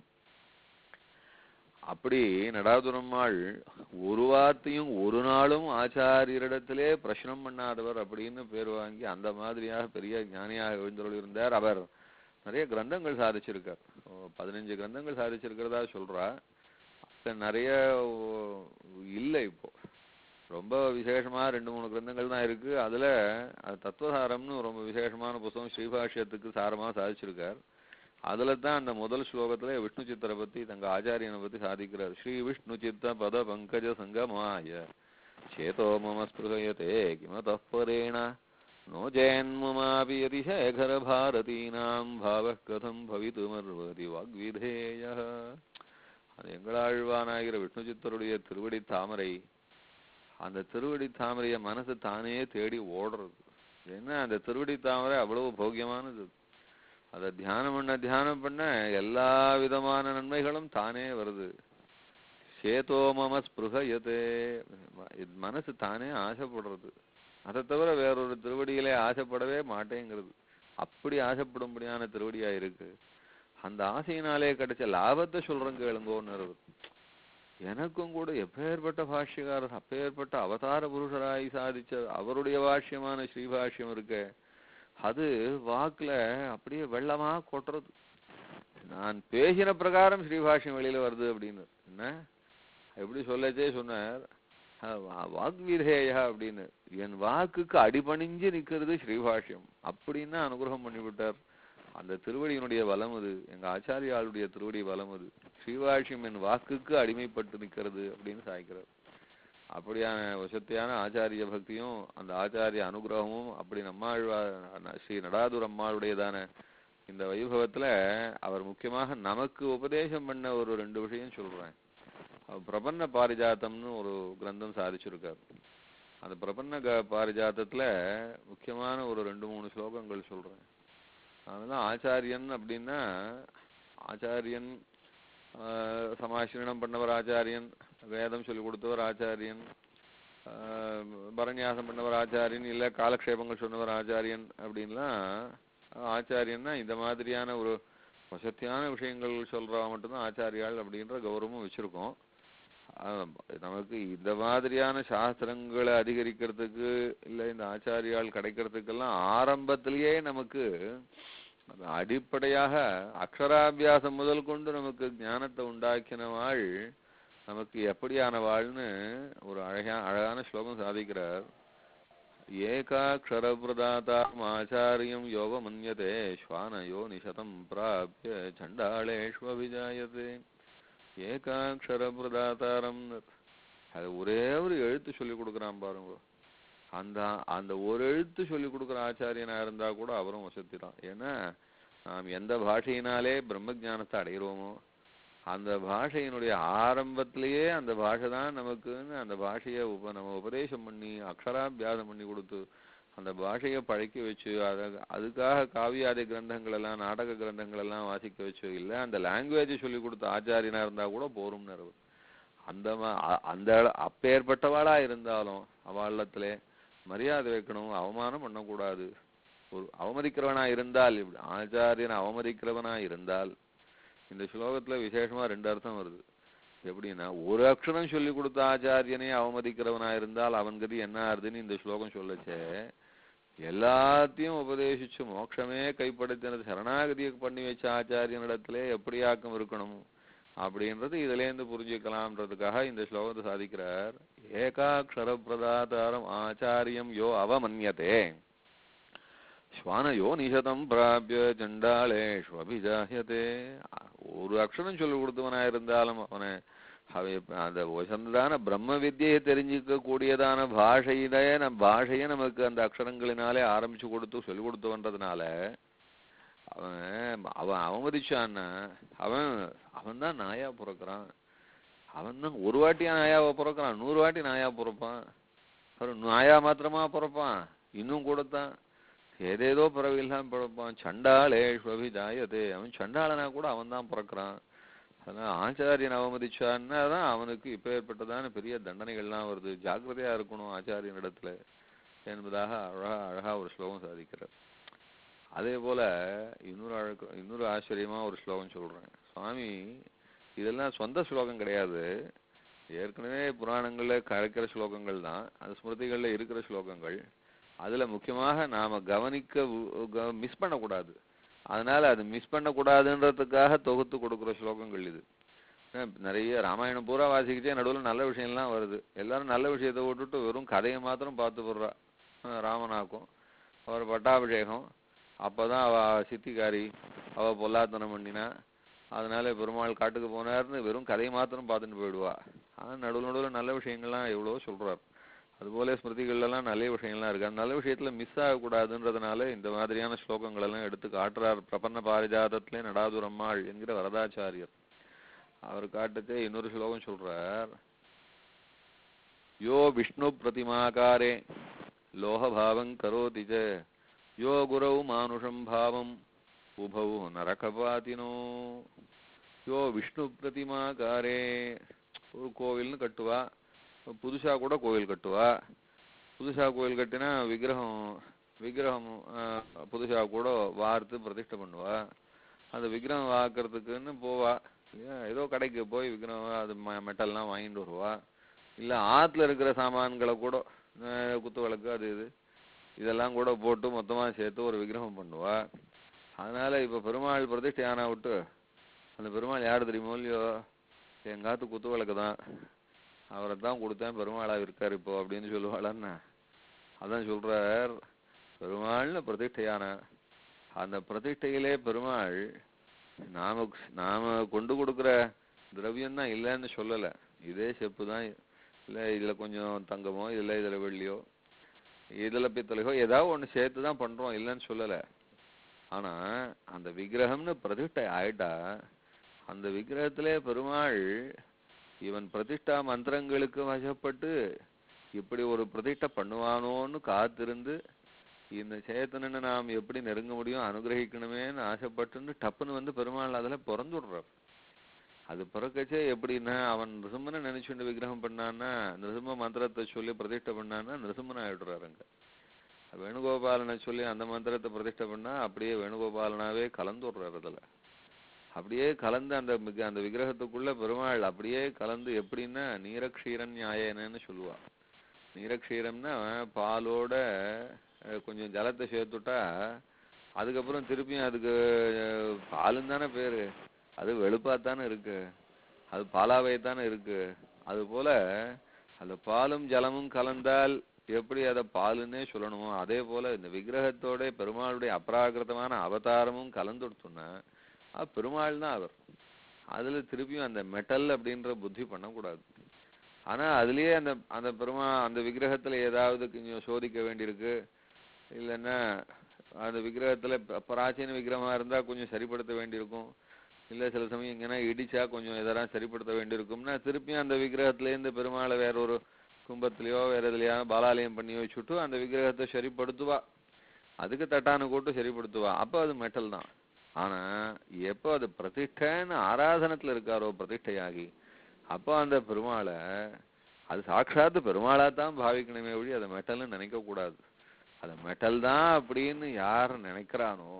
அப்படி நடாதுரம்மாள் ஒரு வார்த்தையும் ஒரு நாளும் ஆச்சாரியரிடத்திலே பிரச்சனம் பண்ணாதவர் அப்படின்னு பேர் வாங்கி அந்த மாதிரியாக பெரிய ஞானியாக எழுந்தருள் இருந்தார். அவர் நிறைய கிரந்தங்கள் சாதிச்சிருக்கார், பதினஞ்சு கிரந்தங்கள் சாதிச்சிருக்கிறதா சொல்றா. நிறைய இல்லை, இப்போ ரொம்ப விசேஷமா ரெண்டு மூணு கிரந்தங்கள் தான் இருக்கு. அதுல தத்துவசாரம்னு ரொம்ப விசேஷமான புத்தகம் ஸ்ரீபாஷ்யத்துக்கு சாரமா சாதிச்சிருக்கார். அதுல தான் அந்த முதல் ஸ்லோகத்துல விஷ்ணு சித்தரை பத்தி தங்க ஆச்சாரியனை பத்தி சாதிக்கிறார். ஸ்ரீ விஷ்ணு சித்த பத பங்கஜ சங்கமாய சேதோ மம ஸ்பிருகயதே கிமதః பரேண நோ ஜென்மமாபி யதி சேகர பாரதீனாம் பாவः கதம் பவிதுமர்வதி வாக்விதேயः. அது எங்களாழ்வானாகிற விஷ்ணு சித்தருடைய திருவடி தாமரை. அந்த திருவடி தாமரைய மனசு தானே தேடி ஓடுறது. ஏன்னா அந்த திருவடி தாமரை அவ்வளவு போக்கியமானது. அதை தியானம் பண்ண தியானம் பண்ண எல்லா விதமான நன்மைகளும் தானே வருது. சேதோ மம ஸ்பிருகயதே, மனசு தானே ஆசைப்படுறது. அதை தவிர வேறொரு திருவடியிலே ஆசைப்படவே மாட்டேங்கிறது. அப்படி ஆசைப்படும்படியான திருவடியா இருக்கு. அந்த ஆசையினாலே கிடைச்ச லாபத்தை சொல்றேன் கேளுங்கோன்னு. எனக்கும் கூட எப்பேற்பட்ட பாஷ்யக்காரர், அப்பேற்பட்ட அவதார புருஷராய் சாதிச்ச அவருடைய பாஷ்யமான ஸ்ரீபாஷ்யம் இருக்கு, அது வாக்குல அப்படியே வெள்ளமா கொட்டுறது. நான் பேசின பிரகாரம் ஸ்ரீபாஷ்யம் வெளியில வருது அப்படின்னு. என்ன எப்படி சொல்லச்சே சொன்னார், வாக்விதேயா அப்படின்னு. என் வாக்குக்கு அடிபணிஞ்சு நிக்கிறது ஸ்ரீபாஷ்யம் அப்படின்னு அனுகிரகம் பண்ணிவிட்டார். அந்த திருவடியினுடைய பலம் அது, எங்க ஆச்சாரியாளுடைய திருவடி பலம் அது. ஸ்ரீபாஷ்யம் என் வாக்குக்கு அடிமைப்பட்டு நிக்கிறது அப்படின்னு சாய்க்கிறார். அப்படியான வசத்தியான ஆச்சாரிய பக்தியும் அந்த ஆச்சாரிய அனுகிரகமும் அப்படி நம்மாழ்வார் ஸ்ரீ நடாதுர் அம்மாளுடையதான இந்த வைபவத்துல அவர் முக்கியமாக நமக்கு உபதேசம் பண்ண ஒரு ரெண்டு விஷயம் சொல்றேன். பிரபன்ன பாரிஜாத்தம்னு ஒரு கிரந்தம் சாதிச்சிருக்கார். அந்த பிரபன்ன பாரிஜாத்தத்துல முக்கியமான ஒரு ரெண்டு மூணு ஸ்லோகங்கள் சொல்றேன். அதெல்லாம் ஆச்சாரியன் அப்படின்னா ஆச்சாரியன் சமாசிரணம் பண்ணவர் ஆச்சாரியன், வேதம் சொல்லி கொடுத்தவர் ஆச்சாரியன், பரநியாசம் பண்ணவர் ஆச்சாரியன், இல்லை காலக்ஷேபங்கள் சொன்னவர் ஆச்சாரியன் அப்படின்லாம். ஆச்சாரியன்னா இந்த மாதிரியான ஒரு வசத்தியான விஷயங்கள் சொல்றவா மட்டும்தான் ஆச்சாரியாள் அப்படின்ற கௌரவமும் வச்சிருக்கோம். நமக்கு இந்த மாதிரியான சாஸ்திரங்களை அதிகரிக்கிறதுக்கு இல்லை இந்த ஆச்சாரியால் கிடைக்கிறதுக்கெல்லாம் ஆரம்பத்திலேயே நமக்கு அடிப்படையாக அக்ஷராபியாசம் முதல் கொண்டு நமக்கு ஞானத்தை உண்டாக்கினவாள் நமக்கு எப்படியானவாள்னு ஒரு அழகா அழகான ஸ்லோகம் சாதிக்கிறார். ஏகாக்ஷரப்ரதாதாம் ஆச்சாரியம் யோக மன்யதே ஸ்வானயோ நிஷதம் பிராப்ய சண்டாளேஷ்வபிஜாயதே. ஏகாக்ஷரப்ரதாதாரம், அது ஒரே ஒரு எழுத்து சொல்லி கொடுக்குறான் பாருங்க. அந்த அந்த ஒரு எழுத்து சொல்லி கொடுக்குற ஆச்சாரியனா இருந்தா கூட அவரும் வசதி தான். ஏன்னா நாம் எந்த பாஷையினாலே பிரம்ம ஜானத்தை அடைகிறோமோ அந்த பாஷையினுடைய ஆரம்பத்திலேயே அந்த பாஷை தான் நமக்குன்னு அந்த பாஷையை உப நம்ம உபதேசம் பண்ணி அக்ஷராபியாசம் பண்ணி கொடுத்து அந்த பாஷையை பழக்கி வச்சு அதை அதுக்காக காவியாதி கிரந்தங்கள் எல்லாம் நாடக கிரந்தங்கள் எல்லாம் வாசிக்க வச்சு இல்லை அந்த லாங்குவேஜை சொல்லி கொடுத்த ஆச்சாரியனா இருந்தா கூட போரும்னு அந்த அந்த அப்பேற்பட்டவாளா இருந்தாலும் அவளத்திலே மரியாதை வைக்கணும், அவமானம் பண்ணக்கூடாது. ஒரு அவமதிக்கிறவனா இருந்தால் ஆச்சாரியனை அவமதிக்கிறவனா இருந்தால் இந்த ஸ்லோகத்துல விசேஷமா ரெண்டு அர்த்தம் வருது. எப்படின்னா ஒரு அக்ஷரம் சொல்லி கொடுத்த ஆச்சாரியனே அவமதிக்கிறவனா இருந்தால் அவன் கதி என்ன ஆறுதுன்னு இந்த ஸ்லோகம் சொல்லச்சே. எல்லாத்தையும் உபதேசிச்சு மோட்சமே கைப்படுத்தினது சரணாகதியை பண்ணி வச்ச ஆச்சாரியனிடத்திலே எப்படியாக்கம் இருக்கணும் அப்படின்றது இதுல இருந்து புரிஞ்சுக்கலாம்ன்றதுக்காக இந்த ஸ்லோகத்தை சாதிக்கிறார். ஏகாக்ஷர பிரதாதாரம் ஆச்சாரியம் யோ அவமன்யதே ஸ்வானயோ நிஷதம் பிராபிய சண்டாளேஷு அபிஜாயதே. ஒரு அக்ஷரம் சொல்லி கொடுத்தவனா இருந்தாலும் அவனை அவை அந்த வசந்ததான பிரம்ம வித்தியை தெரிஞ்சுக்க கூடியதான பாஷையிலே நம் பாஷையை நமக்கு அந்த அக்ஷரங்களினாலே ஆரம்பிச்சு கொடுத்து சொல்லி கொடுத்தவன்றதுனால அவன் அவன் அவமதிச்சான்னா அவன் அவன் தான் நாயா பிறக்கிறான். அவன் தான் ஒரு வாட்டியா நாயாவை பிறக்கிறான், நூறு வாட்டி நாயா பிறப்பான். நாயா மாத்திரமா பிறப்பான், இன்னும் கூடத்தான் ஏதேதோ பிறவிலாம் பிறப்பான். சண்டாளேஷ்வபிஜாயதே, அவன் சண்டாளனா கூட அவன் தான் பிறக்கிறான். அதனால ஆச்சாரியன் அவமதிச்சான்னா தான் அவனுக்கு இப்ப ஏற்பட்டதான பெரிய தண்டனைகள்லாம் வருது. ஜாக்கிரதையா இருக்கணும் ஆச்சாரியன் இடத்துல என்பதாக அழகா அழகா ஒரு ஸ்லோகம் சாதிக்கிறார். அதே போல இன்னொரு அழகு இன்னொரு ஆச்சரியமா ஒரு ஸ்லோகம் சொல்றேன். சுவாமி இதெல்லாம் சொந்த ஸ்லோகம் கிடையாது, ஏற்கனவே புராணங்கள்ல கலைக்கிற ஸ்லோகங்கள் தான், அது ஸ்மிருதிகள்ல இருக்கிற ஸ்லோகங்கள். அதுல முக்கியமாக நாம கவனிக்க மிஸ் பண்ணக்கூடாது. அதனால அது மிஸ் பண்ணக்கூடாதுன்றதுக்காக தொகுத்து கொடுக்குற ஸ்லோகங்கள் இது. நிறைய ராமாயணம் பூரா வாசிக்கிச்சே நடுவில் நல்ல விஷயம்லாம் வருது. எல்லாரும் நல்ல விஷயத்தை விட்டுட்டு வெறும் கதையை மாத்திரம் பார்த்து போடுறா. ராமனாக்கும் அவர் பட்டாபிஷேகம், அப்பதான் அவ சித்திகாரி அவ பொல்லாத்தனம் பண்ணினா, அதனால பெருமாள் காட்டுக்கு போனார்னு வெறும் கதையை மாத்திரம் பார்த்துட்டு போயிடுவா. ஆனா நடுவில் நடுவில் நல்ல விஷயங்கள்லாம் எவ்வளவோ சொல்றார். அதுபோல ஸ்மிருதிகள்லாம் நல்ல விஷயங்கள்லாம் இருக்கு. அந்த நல்ல விஷயத்துல மிஸ் ஆகக்கூடாதுன்றதுனால இந்த மாதிரியான ஸ்லோகங்கள் எல்லாம் எடுத்து காட்டுறார். பிரபன்ன பாரிஜாதத்திலே நடாதுர் அம்மாள் என்கிற வரதாச்சாரியர் அவர் காட்டுச்சே இன்னொரு ஸ்லோகம் சொல்றார். யோ விஷ்ணு பிரதிமாகாரே லோகபாவம் கரோதி ச யோ குரௌ மானுஷம் பாவம் உபௌ நரகபாதினோ. யோ விஷ்ணு பிரதிமாகாரே, ஒரு கோவில்னு கட்டுவா, புதுசா கூட கோவில் கட்டுவா. புதுசா கோவில் கட்டினா விக்கிரகம் விக்கிரகம் புதுசா கூட வார்த்து பிரதிஷ்டை பண்ணுவா. அந்த விக்கிரகம் வாக்குறதுக்குன்னு போவா. ஏதோ கடைக்கு போய் விக்கிரகம் அது மெட்டல்லாம் வாங்கிட்டு வருவா. இல்லை ஆற்றுல இருக்கிற சாமான்களை கூட குத்து விளக்கு அது இது இதெல்லாம் கூட போட்டு மொத்தமாக சேர்த்து ஒரு விக்கிரகம் பண்ணுவா. அதனால இப்போ பெருமாள் பிரதிஷ்டை ஆனா விட்டு அந்த பெருமாள் யார் தெரியுமோ இல்லையோ, எங்காத்து குத்து விளக்கு தான், அவரை தான் கொடுத்தேன் பெருமாளா இருக்கார் இப்போ அப்படின்னு சொல்லுவாளான்னா. அதான் சொல்றார், பெருமாள்னு பிரதிஷ்டையான அந்த பிரதிஷ்டையிலே பெருமாள் நாம நாம கொண்டு கொடுக்குற திரவியம் தான் இல்லைன்னு சொல்லலை. இதே செப்பு தான் இல்லை இதில் கொஞ்சம் தங்கமோ இல்லை இதில் வெள்ளியோ இதில் பித்தளையோ ஏதாவது ஒன்று சேர்த்து தான் பண்ணுறோம், இல்லைன்னு சொல்லலை. ஆனால் அந்த விக்கிரகம்னு பிரதிஷ்டை ஆயிட்டா அந்த விக்கிரகத்திலே பெருமாள் இவன் பிரதிஷ்டா மந்திரங்களுக்கு வசப்பட்டு இப்படி ஒரு பிரதிஷ்டை பண்ணுவானோன்னு காத்திருந்து இந்த சேத்தனனை நாம் எப்படி நெருங்க முடியும் அனுகிரகிக்கணுமேன்னு ஆசைப்பட்டுன்னு டப்புன்னு வந்து பெருமாள் அதில் பிறந்துடுறார். அது பிறக்கச்சே எப்படின்னா அவன் நிருசிம்மனை நினைச்சுட்டு விக்கிரகம் பண்ணான்னா நிருசிம்ம மந்திரத்தை சொல்லி பிரதிஷ்டை பண்ணான்னா நிருசிம்மன் ஆயிடுறாரு. அங்க வேணுகோபாலனை சொல்லி அந்த மந்திரத்தை பிரதிஷ்டை பண்ணா அப்படியே வேணுகோபாலனாவே கலந்துடுறாரு. அதில் அப்படியே கலந்து அந்த அந்த விக்கிரகத்துக்குள்ள பெருமாள் அப்படியே கலந்து எப்படின்னா நீரக்ஷீரன் நியாயனன்னு சொல்லுவா. நீரக்ஷீரம்னா பாலோட கொஞ்சம் ஜலத்தை சேர்த்துட்டா அதுக்கப்புறம் திருப்பியும் அதுக்கு பாலும் தானே பேரு, அது வெளுப்பாத்தானே இருக்கு, அது பாலாவைத்தானே இருக்கு. அது போல அந்த பாலும் ஜலமும் கலந்தால் எப்படி அதை பாலுன்னே சொல்லணுமோ அதே போல இந்த விக்கிரகத்தோட பெருமாளுடைய அபராகிருதமான அவதாரமும் கலந்துடுத்துன்னா பெருமாள் தான் அவர். அதுல திருப்பியும் அந்த மெட்டல் அப்படின்ற புத்தி பண்ணக்கூடாது. ஆனா அதுலயே அந்த அந்த பெருமா அந்த விக்கிரகத்துல ஏதாவது கொஞ்சம் சோதிக்க வேண்டியிருக்கு, இல்லைன்னா அந்த விக்கிரகத்துல பிராச்சீன விக்கிரகமா இருந்தா கொஞ்சம் சரிப்படுத்த வேண்டியிருக்கும், இல்லை சில சமயம் இங்கன்னா இடிச்சா கொஞ்சம் இதெல்லாம் சரிப்படுத்த வேண்டியிருக்கும்னா திருப்பியும் அந்த விக்கிரகத்திலேருந்து பெருமாளை வேற ஒரு கும்பத்திலையோ வேற எதுலையா பாலாலயம் பண்ணி வச்சுட்டு அந்த விக்கிரகத்தை சரிப்படுத்துவா, அதுக்கு தட்டான கூட்டு சரிப்படுத்துவா. அப்போ அது மெட்டல் தான். ஆனா எப்போ அது பிரதிஷ்டைன்னு ஆராதனத்துல இருக்காரோ பிரதிஷ்டையாகி அப்போ அந்த பெருமாளை அது சாட்சாத்து பெருமாளாத்தான் பாவிக்கணுமே ஒழி அதை மெட்டல்னு நினைக்க கூடாது. அது மெட்டல் தான் அப்படின்னு யார் நினைக்கிறானோ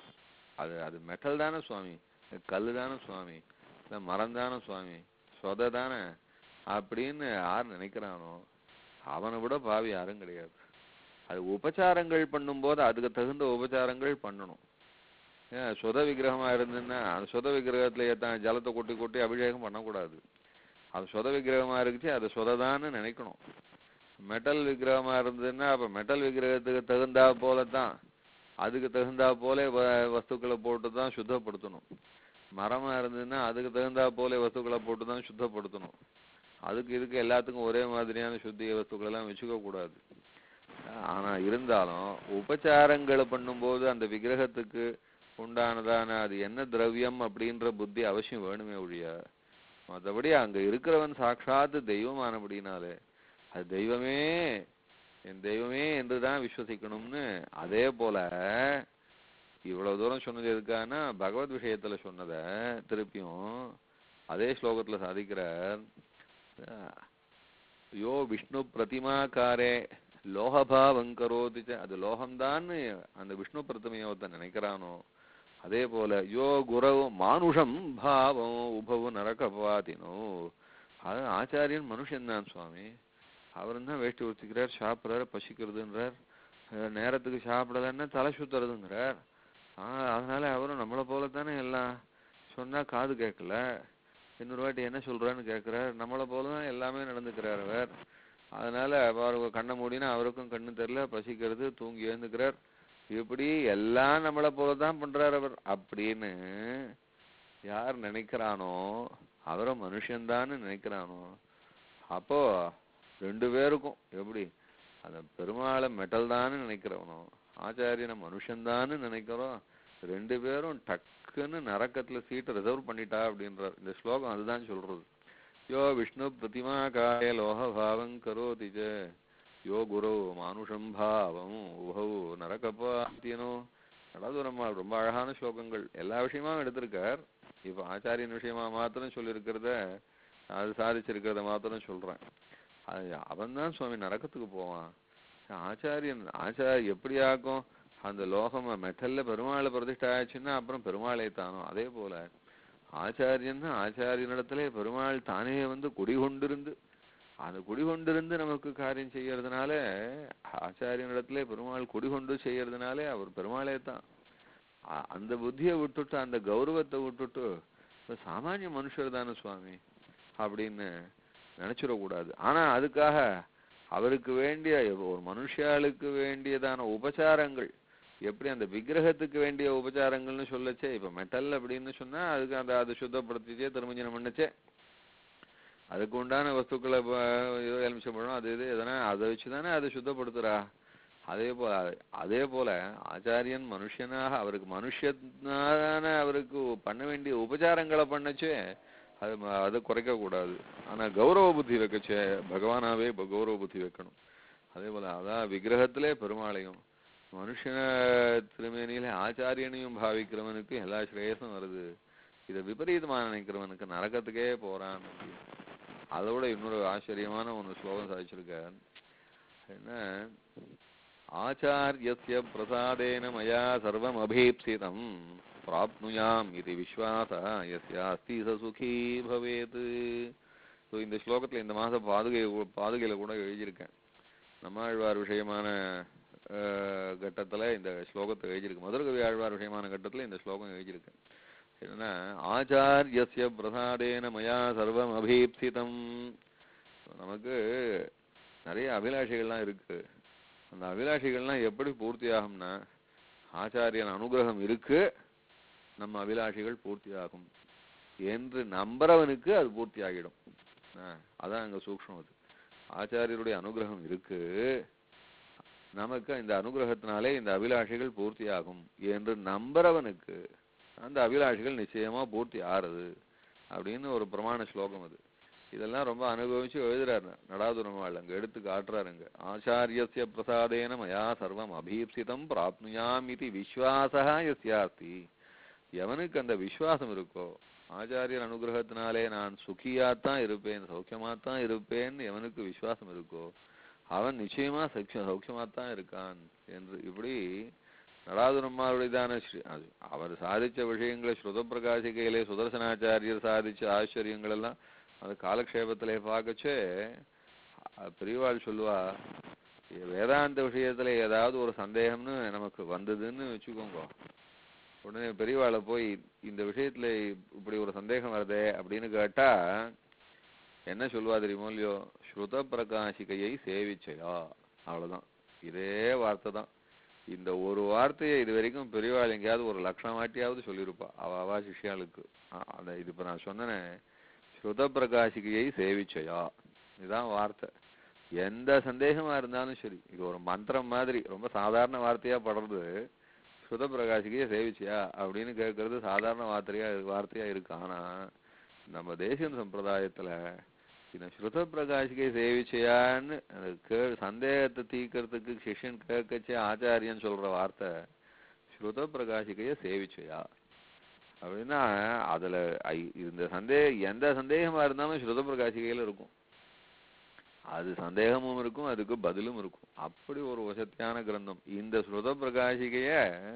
அது அது மெட்டல் தானே சுவாமி, கல்லு தானே சுவாமி, இல்லை மரம் தானே சுவாமி, சொதை தானே அப்படின்னு யார் நினைக்கிறானோ அவனை விட பாவி யாரும் கிடையாது. அது உபச்சாரங்கள் பண்ணும்போது அதுக்கு தகுந்த உபச்சாரங்கள் பண்ணணும். ஏன் சொத விக்கிரகமா இருந்துன்னா அந்த சொத விக்கிரகத்துல தான் ஜலத்தை கொட்டி கொட்டி அபிஷேகம் பண்ணக்கூடாது. அது சொத விக்கிரகமா இருக்குச்சு அது சொததான்னு நினைக்கணும். மெட்டல் விக்கிரகமா இருந்ததுன்னா அப்ப மெட்டல் விக்கிரகத்துக்கு தகுந்தா போலதான் அதுக்கு தகுந்தா போல வஸ்துக்களை போட்டு தான் சுத்தப்படுத்தணும். மரமா இருந்ததுன்னா அதுக்கு தகுந்தா போல வஸ்துக்களை போட்டு தான் சுத்தப்படுத்தணும். அதுக்கு இதுக்கு எல்லாத்துக்கும் ஒரே மாதிரியான சுத்திய வஸ்துக்கள் எல்லாம் வச்சுக்க கூடாது. ஆனா இருந்தாலும் உபச்சாரங்களை பண்ணும்போது அந்த விக்கிரகத்துக்கு உண்டானதான அது என்ன திரவியம் அப்படின்ற புத்தி அவசியம் வேணுமே ஒழிய மற்றபடி அங்க இருக்கிறவன் சாட்சாத்து தெய்வமானபடினாலே அது தெய்வமே என் தெய்வமே என்றுதான் விஸ்வசிக்கணும்னு. அதே போல இவ்வளவு தூரம் சொன்னது எதுக்கானா பகவத் விஷயத்துல சொன்னத திருப்பியும் அதே ஸ்லோகத்துல சாதிக்கிறார். யோ விஷ்ணு பிரதிமாக்காரே லோகபாவங்கரோதிச்ச அது லோகம்தான்னு அந்த விஷ்ணு பிரதிமையை ஒருத்தன் நினைக்கிறானோ அதே போல யோ குரவு மானுஷம் பாவம் உபவு நரகபாதினோ அது ஆச்சாரியன் மனுஷன் தான் சுவாமி. அவரும் தான் வேஷ்டி உடுத்திக்கிறார், சாப்பிட்றாரு, பசிக்கிறதுன்றார், நேரத்துக்கு சாப்பிடலன்னா தலை சுத்துறதுங்கிறார். ஆஹ் அதனால அவரும் நம்மளை போலத்தானே எல்லாம் சொன்னா காது கேட்கல, இன்னொரு வாட்டி என்ன சொல்றான்னு கேட்கிறார், நம்மளை போலதான் எல்லாமே நடந்துக்கிறார் அவர். அதனால அவருக்கு கண்ணை மூடினா அவருக்கும் கண்ணு தெரியல, பசிக்கிறது, தூங்கி எழுந்துக்கிறார், இப்படி எல்லாம் நம்மளை போலதான் பண்றார் அவர் அப்படின்னு யார் நினைக்கிறானோ அவரும் மனுஷன்தான்னு நினைக்கிறானோ அப்போ ரெண்டு பேருக்கும் எப்படி அந்த பெருமாளை மெட்டல் தான்னு நினைக்கிறவனோ ஆச்சாரியனை மனுஷன்தான்னு நினைக்கிறோம், ரெண்டு பேரும் டக்குன்னு நரக்கத்துல சீட்டை ரிசர்வ் பண்ணிட்டா அப்படின்றார் இந்த ஸ்லோகம். அதுதான் சொல்றது. யோ விஷ்ணு பிரதிமா காய லோக பாவம் கரோதிஜ யோ குரு மானுஷம் பாவம் உபௌ நரகபாத்தியனோ. அதாவது நம்ம ரொம்ப அழகான ஸ்லோகங்கள் எல்லா விஷயமாவும் எடுத்திருக்கார். இப்ப ஆச்சாரியன் விஷயமா மாத்திரம் சொல்லியிருக்கிறத அது சாதிச்சிருக்கிறத மாத்திரம் சொல்றேன். அது அவன் தான் சுவாமி நரக்கத்துக்கு போவான். ஆச்சாரியன் ஆச்சாரிய எப்படி ஆக்கும் அந்த லோகம் மெட்டல்ல பெருமாளை பிரதிஷ்டை ஆச்சுன்னா அப்புறம் பெருமாளை தானோ அதே போல ஆச்சாரியன் ஆச்சாரியனிடத்துல பெருமாள் தானே வந்து குடிகொண்டிருந்து அந்த குடிகொண்டிருந்து நமக்கு காரியம் செய்யறதுனால ஆச்சாரியனிடத்துல பெருமாள் குடிகொண்டு செய்யறதுனாலே அவர் பெருமாளே தான். அந்த புத்தியை விட்டுட்டு அந்த கௌரவத்தை விட்டுட்டு சாமானிய மனுஷர் தானே சுவாமி அப்படின்னு நினைச்சிடக்கூடாது. ஆனா அதுக்காக அவருக்கு வேண்டிய ஒரு மனுஷாளுக்கு வேண்டியதான உபச்சாரங்கள் எப்படி அந்த விக்கிரகத்துக்கு வேண்டிய உபச்சாரங்கள்னு சொல்லச்சே இப்ப மெட்டல் அப்படின்னு சொன்னா அதுக்கு அந்த அதை சுத்தப்படுத்திச்சே திருமஞ்சனம் பண்ணச்சே அதுக்கு உண்டான வஸ்துக்களை ஏதோ எலுமிச்சம்பழம் அது இது எதனா அதை வச்சுதானே அதை சுத்தப்படுத்துறா. அதே போல அதே போல ஆச்சாரியன் மனுஷனாக அவருக்கு மனுஷனான அவருக்கு பண்ண வேண்டிய உபச்சாரங்களை பண்ணச்சே அது அதை குறைக்க கூடாது. ஆனா கௌரவ புத்தி வைக்கச்சே பகவானாவே கௌரவ புத்தி வைக்கணும். அதே போல அதான் விக்கிரகத்திலே பெருமாளையும் மனுஷன திருமேனியில ஆச்சாரியனையும் பாவிக்கிறவனுக்கு எல்லா ஸ்ரேயஸும் வருது. இதை விபரீதமா நினைக்கிறவனுக்கு நரகத்துக்கே போறான். அதோட இன்னொரு ஆச்சரியமான ஒன்று ஸ்லோகம் சாதிச்சிருக்கார். என்ன, ஆச்சாரியஸ்ய பிரசாதேன மயா சர்வம் அபீப்சிதம் பிராப்னுயாம் இது விஸ்வாசா யஸ்ய அஸ்தி ச சுகீ பவேத். ஸோ இந்த ஸ்லோகத்துல இந்த மாச பாதுகை பாதுகையில கூட எழுதியிருக்கேன். நம்மாழ்வார் விஷயமான கட்டத்துல இந்த ஸ்லோகத்தை எழுதியிருக்கு. மதுரகவி ஆழ்வார் விஷயமான கட்டத்துல இந்த ஸ்லோகம் எழுதியிருக்கேன். என்னன்னா, ஆச்சாரியஸ்ய பிரசாதேன மயா சர்வம் அபீப்சிதம். நமக்கு நிறைய அபிலாஷைகள்லாம் இருக்கு. அந்த அபிலாஷைகள்லாம் எப்படி பூர்த்தி ஆகும்னா, ஆச்சாரியன் அனுகிரகம் இருக்கு நம்ம அபிலாஷைகள் பூர்த்தி ஆகும் என்று நம்புறவனுக்கு அது பூர்த்தி ஆகிடும். அதான் அங்க சூக்ஷ்மம். அது ஆச்சாரியருடைய அனுகிரகம் இருக்கு, நமக்கு இந்த அனுகிரகத்தினாலே இந்த அபிலாஷைகள் பூர்த்தி ஆகும் என்று நம்புறவனுக்கு அந்த அபிலாஷைகள் நிச்சயமா பூர்த்தி ஆறுது அப்படின்னு ஒரு பிரமாண ஸ்லோகம். அது இதெல்லாம் ரொம்ப அனுபவிச்சு எழுதுறாரு நடாதுரமாள். அங்க எடுத்து காட்டுறாருங்க. ஆச்சாரியஸ்ய பிரசாதேன மயா சர்வம் அபீப்சிதம் பிராப்னுயாம் இது விஸ்வாசா யஸ்யாஸ்தி. எவனுக்கு அந்த விஸ்வாசம் இருக்கோ, ஆச்சாரியர் அனுகிரகத்தினாலே நான் சுகியாத்தான் இருப்பேன் சௌக்கியமாத்தான் இருப்பேன் எவனுக்கு விஸ்வாசம் இருக்கோ அவன் நிச்சயமா சௌக்கிய சௌக்கியமாத்தான் இருக்கான் என்று இப்படி நடாதுரம்மாளுடையதான அவர் சாதிச்ச விஷயங்களை ஸ்ருத பிரகாசிகையிலே சுதர்சனாச்சாரியர் சாதிச்ச ஆச்சரியங்கள் எல்லாம் அந்த காலக்ஷேபத்திலே பார்க்கச்சே பெரியவாள் சொல்லுவா, வேதாந்த விஷயத்துல ஏதாவது ஒரு சந்தேகம்னு நமக்கு வந்ததுன்னு வச்சுக்கோங்க, உடனே பெரியவாளை போய் இந்த விஷயத்துல இப்படி ஒரு சந்தேகம் வருதே அப்படின்னு கேட்டா என்ன சொல்லுவா தெரியுமோ இல்லையோ, ஸ்ருத பிரகாசிகையை சேவிச்சையா, அவ்வளவுதான். இதே வார்த்தை தான். இந்த ஒரு வார்த்தையை இது வரைக்கும் பெரியவாள் எங்கேயாவது ஒரு லட்சம் வாட்டியாவது சொல்லியிருப்பா அவ அவா சிஷ்யாளுக்கு. அந்த இது இப்ப நான் சொன்னேனே, ஸ்ருத பிரகாசிகையை சேவிச்சையா, இதுதான் வார்த்தை. எந்த சந்தேகமா இருந்தாலும் சரி, இது ஒரு மந்திரம் மாதிரி ரொம்ப சாதாரண வார்த்தையா படுறது. ஸ்ருத பிரகாசிகையை சேவிச்சியா அப்படின்னு கேட்கறது சாதாரண வார்த்தையா வார்த்தையா இருக்கு. ஆனா நம்ம தேசியன் சம்பிரதாயத்துல இந்த ஸ்ருத பிரகாசிகை சேவிச்சையான்னு கே சந்தேகத்தை தீக்கிறதுக்கு சிஷ்யன் கேட்கச்சே ஆச்சாரியன் சொல்ற வார்த்தை ஸ்ருத பிரகாசிகையை சேவிச்சையா அப்படின்னா அதுல இந்த சந்தேகம் எந்த சந்தேகமா இருந்தாலும் ஸ்ருத பிரகாசிகையில இருக்கும். அது சந்தேகமும் இருக்கும், அதுக்கு பதிலும் இருக்கும். அப்படி ஒரு வசத்தியான கிரந்தம் இந்த ஸ்ருத பிரகாசிகைய.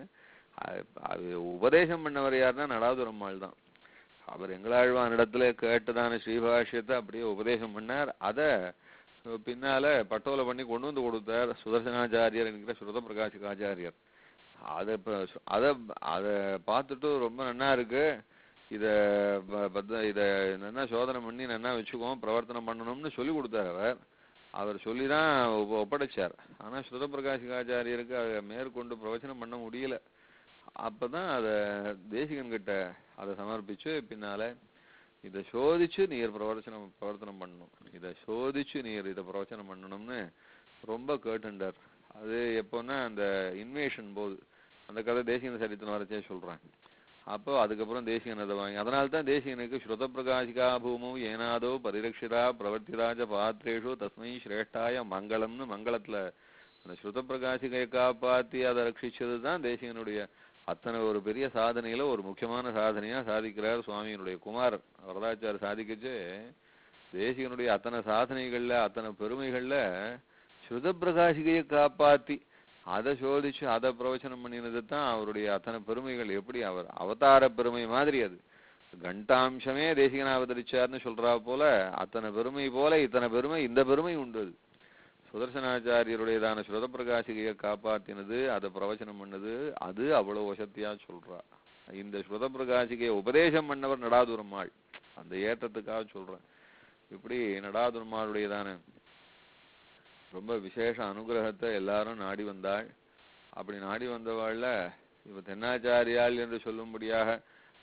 உபதேசம் பண்ணவர் யாருன்னா நடாதுரம்மாள் தான். அவர் எங்களாழ்வான் இடத்துல கேட்டதான ஸ்ரீபாஷ்யத்தை அப்படியே உபதேசம் பண்ணார். அதை பின்னால பட்டோலை பண்ணி கொண்டு வந்து கொடுத்தார் சுதர்சனாச்சாரியர் என்கிற ஸ்ருத பிரகாசிகாச்சாரியர். அதை அதை அதை பார்த்துட்டு ரொம்ப நன்னா இருக்கு, இத இத என்ன சோதனை பண்ணி நன்னா வச்சுக்குவோம் பிரவர்த்தனம் பண்ணணும்னு சொல்லி கொடுத்தார். அவர் அவர் சொல்லிதான் ஒப்படைச்சார். ஆனா ஸ்ருத பிரகாசிகாச்சாரியருக்கு அதை மேற்கொண்டு பிரவச்சனம் பண்ண முடியல. அப்பதான் அதை தேசிகன் கிட்ட அதை சமர்ப்பிச்சு பின்னால இதை சோதிச்சு நீர் பிரவர்த்தனம் பிரவர்த்தனம் பண்ணணும், இதை சோதிச்சு நீர் இதை பிரவச்சனம் பண்ணணும்னு ரொம்ப கேட்டுண்டார். அது எப்போன்னா அந்த இன்வேஷன் போது அந்த கதை தேசிகன் சரித்திரம் வரைச்சே சொல்றேன். அப்போ அதுக்கப்புறம் தேசிகன் அதை வாங்கி, அதனால்தான் தேசிகனுக்கு ஸ்ருத பிரகாசிகா பூமோ ஏனாதோ பரிரக்ஷிதா பிரவர்த்திராஜ பாத்திரேஷு தஸ்மை சிரேஷ்டாய மங்களம்னு மங்களத்துல அந்த ஸ்ருத பிரகாசிகையை காப்பாத்தி அதை ரட்சிச்சது தான் தேசிகனுடைய அத்தனை ஒரு பெரிய சாதனையில ஒரு முக்கியமான சாதனையா சாதிக்கிறார் சுவாமியினுடைய குமாரர் வரதாச்சார். சாதிக்கச்சு தேசிகனுடைய அத்தனை சாதனைகள்ல அத்தனை பெருமைகள்ல ஸ்ருத பிரகாசிகையை காப்பாத்தி அதை சோதிச்சு அதை பிரவச்சனம் பண்ணினது தான் அவருடைய அத்தனை பெருமைகள். எப்படி அவர் அவதார பெருமை மாதிரி அது கண்டாம்சமே தேசிகனை அவதரிச்சார்னு சொல்றா போல அத்தனை பெருமை போல இத்தனை பெருமை இந்த பெருமை உண்டு. சுதர்சனாச்சாரியருடையதான ஸ்ருத பிரகாசிகையை காப்பாத்தினது அதை பிரவச்சனம் பண்ணது அது அவ்வளவு வசத்தியா சொல்றா. இந்த ஸ்ருத பிரகாசிகையை உபதேசம் பண்ணவர் நடாதுரம்மாள், அந்த ஏற்றத்துக்காக சொல்றேன். இப்படி நடாதுரம்மாளுடையதான ரொம்ப விசேஷ அனுகிரகத்தை எல்லாரும் நாடி வந்தாள். அப்படி நாடி வந்தவாள்ல இவ தென்னாச்சாரியாள் என்று சொல்லும்படியாக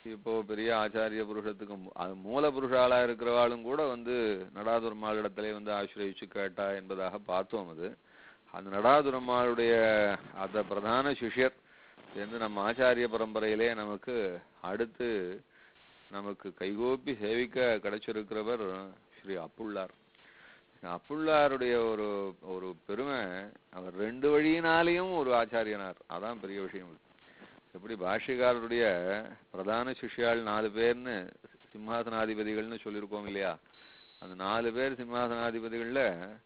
இப்போ பெரிய ஆச்சாரிய புருஷத்துக்கு அது மூல புருஷாலா இருக்கிறவாளும் கூட வந்து நடாதுரம்மாளிடத்திலே வந்து ஆசிரியச்சு கேட்டா என்பதாக பார்த்தோம். அது அந்த நடாதுரம்மாளுடைய அந்த பிரதான சிஷ்யர் என்று நம்ம ஆச்சாரிய பரம்பரையிலே நமக்கு அடுத்து நமக்கு கைகோப்பி சேவிக்க கிடைச்சிருக்கிறவர் ஸ்ரீ அப்புள்ளார். அப்புள்ளாருடைய ஒரு ஒரு பெருமை, அவர் ரெண்டு வழியினாலேயும் ஒரு ஆச்சாரியனார். அதான் பெரிய விஷயம். எப்படி பாஷ்யக்காரருடைய பிரதான சிஷ்யாள் நாலு பேர்னு சிம்ஹாசனாதிபதிகள்னு சொல்லியிருக்கோம் இல்லையா? அந்த நாலு பேர் சிம்ஹாசனாதிபதிகள்ல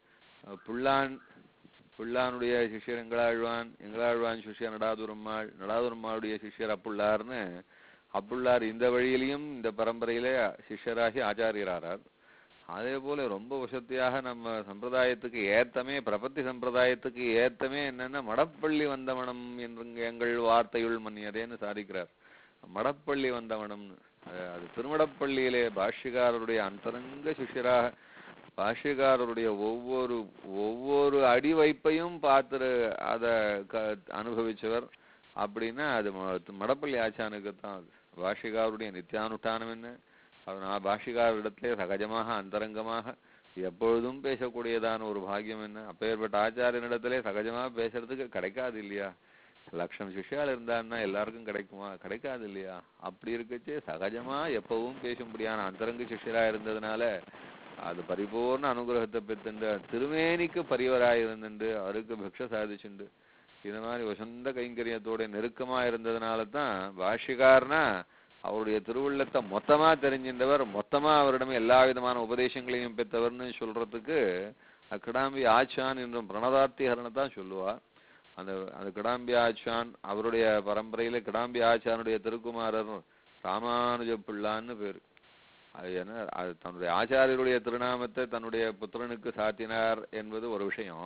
புல்லான் புல்லானுடைய சிஷ்யர் எங்களாழ்வான், எங்களாழ்வான் சிஷ்யர் நடாதுரம்மாள், நடாதுரம்மாளுடைய சிஷ்யர் அப்புள்ளார்னு அப்புள்ளார் இந்த வழியிலையும் இந்த பரம்பரையிலே சிஷ்யராகி ஆச்சாரியரானார். அதே போல ரொம்ப வசதியாக நம்ம சம்பிரதாயத்துக்கு ஏத்தமே, பிரபத்தி சம்பிரதாயத்துக்கு ஏத்தமே என்னன்னா மடப்பள்ளி வந்தவனம் என்று எங்கள் வார்த்தையுள் மன்னியதேன்னு சாதிக்கிறார். மடப்பள்ளி வந்தவனம்னு அது திருமடப்பள்ளியிலே பாஷ்யக்காரருடைய அந்தரங்க சிஷ்யராக பாஷ்யக்காரருடைய ஒவ்வொரு ஒவ்வொரு அடி வைப்பையும் பார்த்து அதை அனுபவிச்சவர் அப்படின்னா அது மடப்பள்ளி ஆச்சானுக்கு தான். அது பாஷ்யக்காரருடைய நித்தியானுஷ்டானம் என்ன, நான் பாஷ்யக்காரரிடத்திலே சகஜமாக அந்தரங்கமாக எப்பொழுதும் பேசக்கூடியதான ஒரு பாக்கியம் என்ன. அப்பேற்பட்ட ஆச்சாரியனிடத்திலே சகஜமாக பேசுறதுக்கு கிடைக்காது இல்லையா? லட்சம் சிஷ்யால் இருந்தான்னா எல்லாருக்கும் கிடைக்குமா? கிடைக்காது இல்லையா? அப்படி இருக்கச்சே சகஜமா எப்பவும் பேசும்படியான அந்தரங்க சிஷ்யரா இருந்ததுனால அது பரிபூர்ண அனுகிரகத்தை பெற்றுண்டு திருமேனிக்கு பரிவராய் இருந்துண்டு அவருக்கு பிக்ஷ சாதிச்சுண்டு இது மாதிரி வசந்த கைங்கரியத்தோட நெருக்கமா இருந்ததுனால தான் பாஷ்யக்காரனா அவருடைய திருவுள்ளத்தை மொத்தமா தெரிஞ்சின்றவர், மொத்தமா அவரிடம் எல்லா விதமான உபதேசங்களையும் பெற்றவர்னு சொல்றதுக்கு கிடாம்பி ஆச்சான் என்றும் பிரணதார்த்திகரனைத்தான் சொல்லுவா. அந்த அந்த கிடாம்பி ஆச்சான் அவருடைய பரம்பரையில கிடாம்பி ஆச்சானுடைய திருக்குமாரர் ராமானுஜ பிள்ளான்னு பேரு. அது என்ன, அது தன்னுடைய ஆச்சாரியருடைய திருநாமத்தை தன்னுடைய புத்திரனுக்கு சாத்தினார் என்பது ஒரு விஷயம்.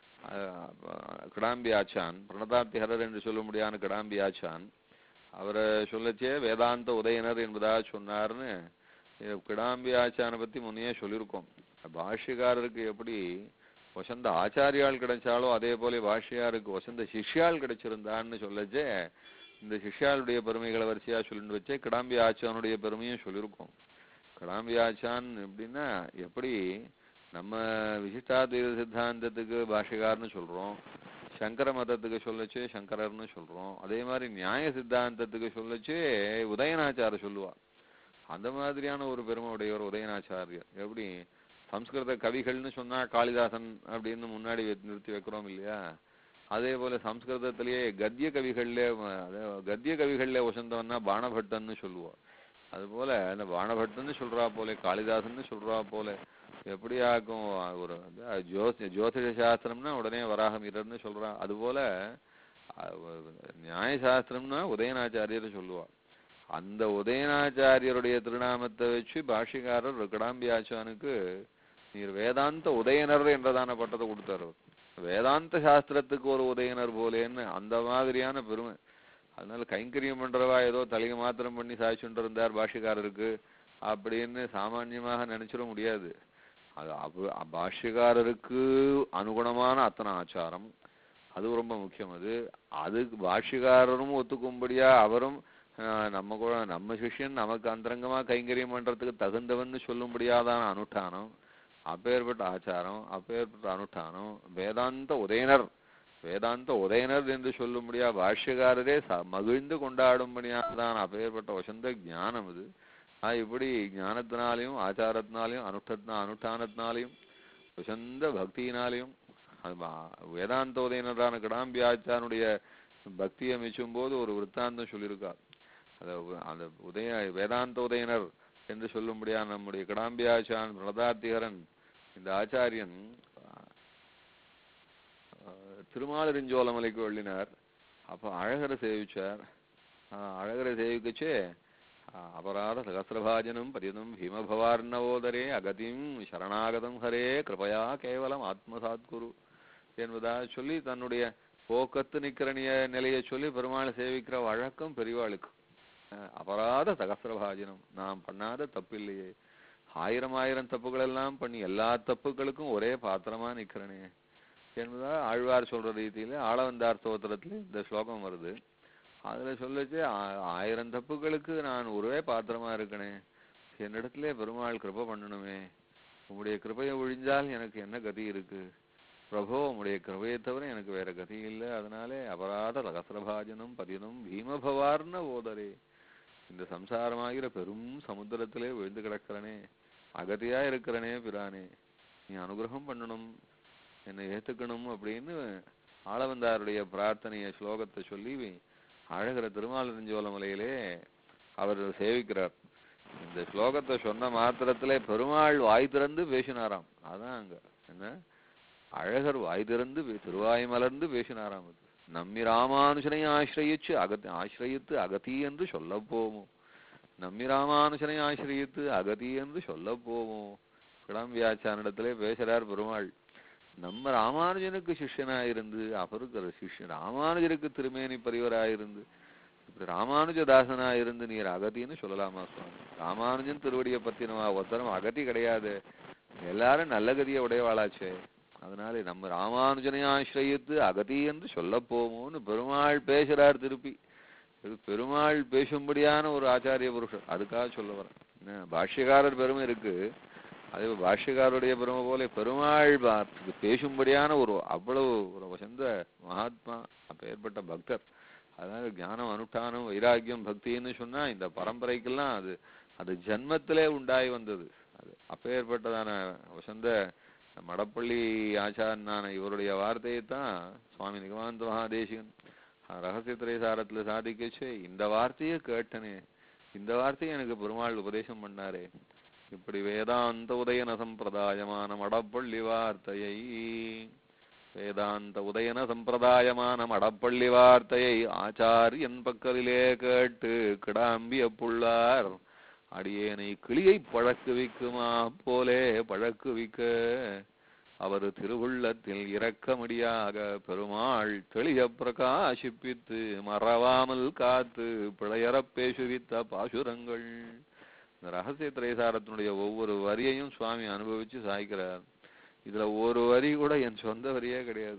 கிடாம்பி ஆச்சான் பிரணதார்த்திகரர் என்று சொல்ல முடியாத கிடாம்பி ஆச்சான் அவரை சொல்லச்சே வேதாந்த உதயனர் என்பதாக சொன்னார்னு கிடாம்பி ஆச்சானை பத்தி முன்னையே சொல்லியிருக்கோம். பாஷ்யக்காரருக்கு எப்படி வசந்த ஆச்சாரியால் கிடைச்சாலோ அதே போல பாஷ்யாருக்கு வசந்த சிஷ்யால் கிடைச்சிருந்தான்னு சொல்லச்சே இந்த சிஷ்யாளுடைய பெருமைகளை வரிசையா சொல்லிட்டு வச்சே கிடாம்பி ஆச்சானுடைய பெருமையும் சொல்லியிருக்கோம். கிடாம்பி ஆச்சான் எப்படின்னா எப்படி நம்ம விசிஷ்டாத்வைத சித்தாந்தத்துக்கு பாஷ்யக்காரன்னு சொல்றோம், சங்கர மதத்துக்கு சொல்லச்சு சங்கரர்னு சொல்றோம், அதே மாதிரி நியாய சித்தாந்தத்துக்கு சொல்லச்சு உதயநாச்சார சொல்லுவா. அந்த மாதிரியான ஒரு பெருமை உடையவர் உதயநாச்சாரியர். எப்படி சம்ஸ்கிருத கவிகள்னு சொன்னா காளிதாசன் அப்படின்னு முன்னாடி நிறுத்தி வைக்கிறோம் இல்லையா? அதே போல சம்ஸ்கிருதத்திலேயே கத்திய கவிகள்ல கத்திய கவிகள்ல வசந்தவன்னா பாணபட்டன்னு சொல்லுவோம். அது போல அந்த பாணபட்டன்னு சொல்றா போல காளிதாசன்னு சொல்றா போல எப்படி ஆகும் ஒரு ஜோதி ஜோதிஷ சாஸ்திரம்னா உடனே வராகமீரர்னு சொல்றா. அது போல நியாய சாஸ்திரம்னா உதயநாச்சாரியர் சொல்லுவா. அந்த உதயநாச்சாரியருடைய திருநாமத்தை வச்சு பாஷ்யக்காரர் கிடாம்பி ஆச்சானுக்கு நீர் வேதாந்த உதயனர் என்றதான பட்டத்தை கொடுத்தார். வேதாந்த சாஸ்திரத்துக்கு ஒரு உதயனர் போலேன்னு அந்த மாதிரியான பெருமை. அதனால கைங்கரியம் பண்றவா ஏதோ தலையை மாத்திரம் பண்ணி சாய்ச்சுட்டு இருந்தார் பாஷ்யக்காரருக்கு அப்படின்னு சாமான்யமாக நினைச்சிட முடியாது. அது பாஷ்யக்காரருக்கு அனுகுணமான அத்தனை ஆச்சாரம், அது ரொம்ப முக்கியம். அது அதுக்கு பாஷ்யக்காரரும் ஒத்துக்கும்படியா அவரும் நம்ம கூட நம்ம சிஷ்யன் நமக்கு அந்தரங்கமா கைங்கரியம் பண்றதுக்கு தகுந்தவன்னு சொல்லும்படியாதான அனுஷ்டானம், அப்பேற்பட்ட ஆச்சாரம், அப்பேற்பட்ட அனுஷ்டானம். வேதாந்த உதயனர் வேதாந்த உதயனர் என்று சொல்லும்படியா பாஷ்யக்காரரே மகிழ்ந்து கொண்டாடும்படியாதான் அப்பேற்பட்ட வசந்த ஞானம். இது இப்படி ஞானத்தினாலையும் ஆச்சாரத்தினாலையும் அனுஷ்டத்தினா அனுஷ்டானத்தினாலையும் வசந்த பக்தியினாலையும் வேதாந்த உதயனரான கிடாம்பி ஆச்சானுடைய பக்தியை மெச்சும் போது ஒரு விற்த்தாந்தம் சொல்லியிருக்கார். அத அந்த உதய வேதாந்த உதயனர் என்று சொல்லும்படியா நம்முடைய கிடாம்பி ஆச்சான் பிரதார்த்திகரன் இந்த ஆச்சாரியன் திருமாலிருஞ்சோலமலைக்கு வெள்ளினார். அப்ப அழகரை சேவிச்சார். அழகரை சேவிக்கச்சே அபராத சகசிரபாஜனம் பரிதம் ஹிமபவார்ணவோதரே அகதிம் சரணாகதம் ஹரே கிருபயா கேவலம் ஆத்மசாத் குரு என்பதாக சொல்லி தன்னுடைய போக்கத்து நிக்கிரணிய நிலையை சொல்லி பெருமாளை சேவிக்கிற வழக்கம் பெரியவாளுக்கு. அபராத சகசிரபாஜனம், நாம் பண்ணாத தப்பில்லையே, ஆயிரம் ஆயிரம் தப்புகள் எல்லாம் பண்ணி எல்லா தப்புகளுக்கும் ஒரே பாத்திரமா நிக்கிறனே என்பதா ஆழ்வார் சொல்ற ரீதியில ஆளவந்தார் ஸ்தோத்திரத்துல இந்த ஸ்லோகம் வருது. அதுல சொல்லச்சு ஆயிரம் தப்புகளுக்கு நான் ஒரே பாத்திரமா இருக்கனே, என்னிடத்திலே பெருமாள் கிருபை பண்ணணுமே, உங்களுடைய கிருபையை ஒழிஞ்சால் எனக்கு என்ன கதி இருக்கு பிரபோ, உங்களுடைய கிருபையை தவிர எனக்கு வேற கதி இல்லை, அதனாலே அபராத ரகசிரபாஜனம் பதினும் பீமபவார்ன ஓதரே, இந்த சம்சாரமாகிற பெரும் சமுத்திரத்திலே விழுந்து கிடக்கிறனே, அகதியா இருக்கிறனே பிரானே, நீ அனுகிரகம் பண்ணணும், என்னை ஏத்துக்கணும் அப்படின்னு ஆளவந்தாருடைய பிரார்த்தனைய ஸ்லோகத்தை சொல்லி அழகிற திருமாலிருஞ்சோலமலையிலே அவர் சேவிக்கிறார். இந்த ஸ்லோகத்தை சொன்ன மாத்திரத்திலே பெருமாள் வாய் திறந்து பேசினாராம். அதான் அங்க என்ன அழகர் வாய் திறந்து திருவாய் மலர்ந்து பேசினாராம். அது நம்மி ராமானுஜனை ஆசிரயிச்சு அகத்தி ஆசிரயித்து அகதி என்று சொல்ல போவோம், நம்மி ராமானுஜனை ஆசிரயித்து அகதி என்று சொல்ல போவோம். கிளம்பியாச்சானிடத்திலே பேசுறார் பெருமாள். நம்ம ராமானுஜனுக்கு சிஷ்யனாயிருந்து அவருக்கு சிஷ்யன் ராமானுஜருக்கு திருமேனி பரிவராயிருந்து இப்படி ராமானுஜதாசனாயிருந்து நீர் அகதின்னு சொல்லலாமா சுவாமி? ராமானுஜன் திருவடியை பத்தி நம்ம ஒருத்தரும் அகதி கிடையாது, எல்லாரும் நல்ல கதியை உடையவாளாச்சே, அதனால நம்ம ராமானுஜனை ஆசிரயித்து அகதி என்று சொல்ல போவோம்னு பெருமாள் பேசுறார். திருப்பி பெருமாள் பேசும்படியான ஒரு ஆச்சாரிய புருஷர், அதுக்காக சொல்ல வர பாஷ்யக்காரர் பெருமை இருக்கு, அதே பாஷ்யக்காரருடைய பெருமை போல பெருமாள் பேசும்படியான ஒரு அவ்வளவு ஒரு வசந்த மகாத்மா, அப்ப ஏற்பட்ட பக்தர். அதனால ஞானம் அனுஷ்டானம் வைராக்கியம் பக்தின்னு சொன்னா இந்த பரம்பரைக்கெல்லாம் அது அது ஜன்மத்திலே உண்டாய் வந்தது. அது அப்பேற்பட்டதான வசந்த மடப்பள்ளி ஆச்சாரனான இவருடைய வார்த்தையை தான் சுவாமி நிகமானந்த மகாதேசிகன் ரகசிய திரைசாரத்துல சாதிக்கச்சு, இந்த வார்த்தையை கேட்டனே, இந்த வார்த்தையை எனக்கு பெருமாள் உபதேசம் பண்ணாரே, இப்படி வேதாந்த உதயன சம்பிரதாயமான மடப்பள்ளி வார்த்தையை வேதாந்த உதயன சம்பிரதாயமான மடப்பள்ளி வார்த்தையை ஆச்சாரியன் பக்கத்திலே கேட்டு கிடாம்பிய புள்ளார் அடியேனை கிளியை பழக்குவிக்குமா போலே பழக்குவிக்க அவர் திருவுள்ளத்தில் இரக்கமடியாக பெருமாள் தெளிய பிரகாசிப்பித்து மறவாமல் காத்து பிழையறப் பேசுவித்த பாசுரங்கள். இந்த ரகசிய திரைசாரத்தினுடைய ஒவ்வொரு வரியையும் சுவாமி அனுபவிச்சு சாய்க்கிறார். இதுல ஒரு வரி கூட என் சொந்த வரியே கிடையாது,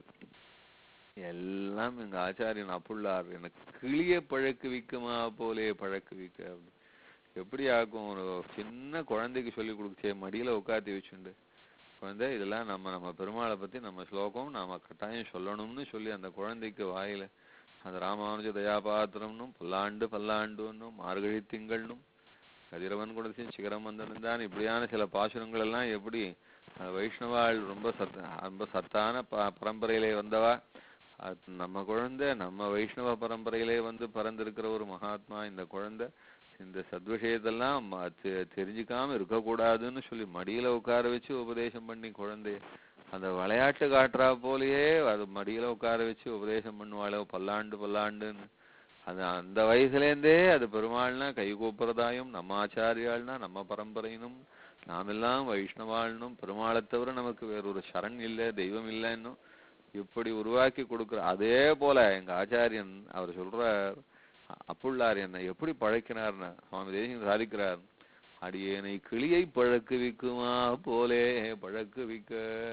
எல்லாம் எங்க ஆச்சாரியன் அப்புள்ளார் எனக்கு கிளிய பழக்குவிக்குமா போலே பழக்குவிக்க. எப்படி ஆக்கும், ஒரு சின்ன குழந்தைக்கு சொல்லி கொடுக்கச்சே மடியில உட்காத்தி வச்சுண்டு, குழந்தை இதெல்லாம் நம்ம நம்ம பெருமாளை பத்தி நம்ம ஸ்லோகம் நாம கட்டாயம் சொல்லணும்னு சொல்லி அந்த குழந்தைக்கு வாயில அந்த ராமானுஜ தயாபாத்திரம்னும் பல்லாண்டு பல்லாண்டுன்னும் மார்கழி திங்கள்னும் கதிரவன் குடத்தின் சிகரம் வந்தனும் தான் இப்படியான சில பாசுரங்கள் எல்லாம் எப்படி வைஷ்ணவாள் ரொம்ப சத் ரொம்ப சத்தான ப பரம்பரையிலே வந்தவா, நம்ம குழந்தை நம்ம வைஷ்ணவ பரம்பரையிலே வந்து பறந்திருக்கிற ஒரு மகாத்மா, இந்த குழந்தை இந்த சத்விஷயத்தெல்லாம் தெரிஞ்சுக்காம இருக்கக்கூடாதுன்னு சொல்லி மடியில உட்கார வச்சு உபதேசம் பண்ணி குழந்தைய அந்த விளையாட்டு காட்டுறா போலயே அது மடியில உட்கார வச்சு உபதேசம் பண்ணுவாளோ பல்லாண்டு பல்லாண்டுன்னு. அது அந்த வயசுலேருந்தே அது பெருமாள்னா கை கூப்புறதாயும் நம்ம ஆச்சாரியாள்னா நம்ம பரம்பரையினும் நாமெல்லாம் வைஷ்ணவாள்னும் பெருமாளை தவிர நமக்கு வேறொரு சரண் இல்லை தெய்வம் இல்லைன்னும் இப்படி உருவாக்கி கொடுக்குற. அதே போல எங்க ஆச்சாரியன் அவர் சொல்றார், அப்புள்ளார் என்னை எப்படி பழக்கினார்னா சுவாமி தேசிகன் சாதிக்கிறார், அடியேனை கிளியை பழக்குவிக்குமா போலே பழக்குவிக்க.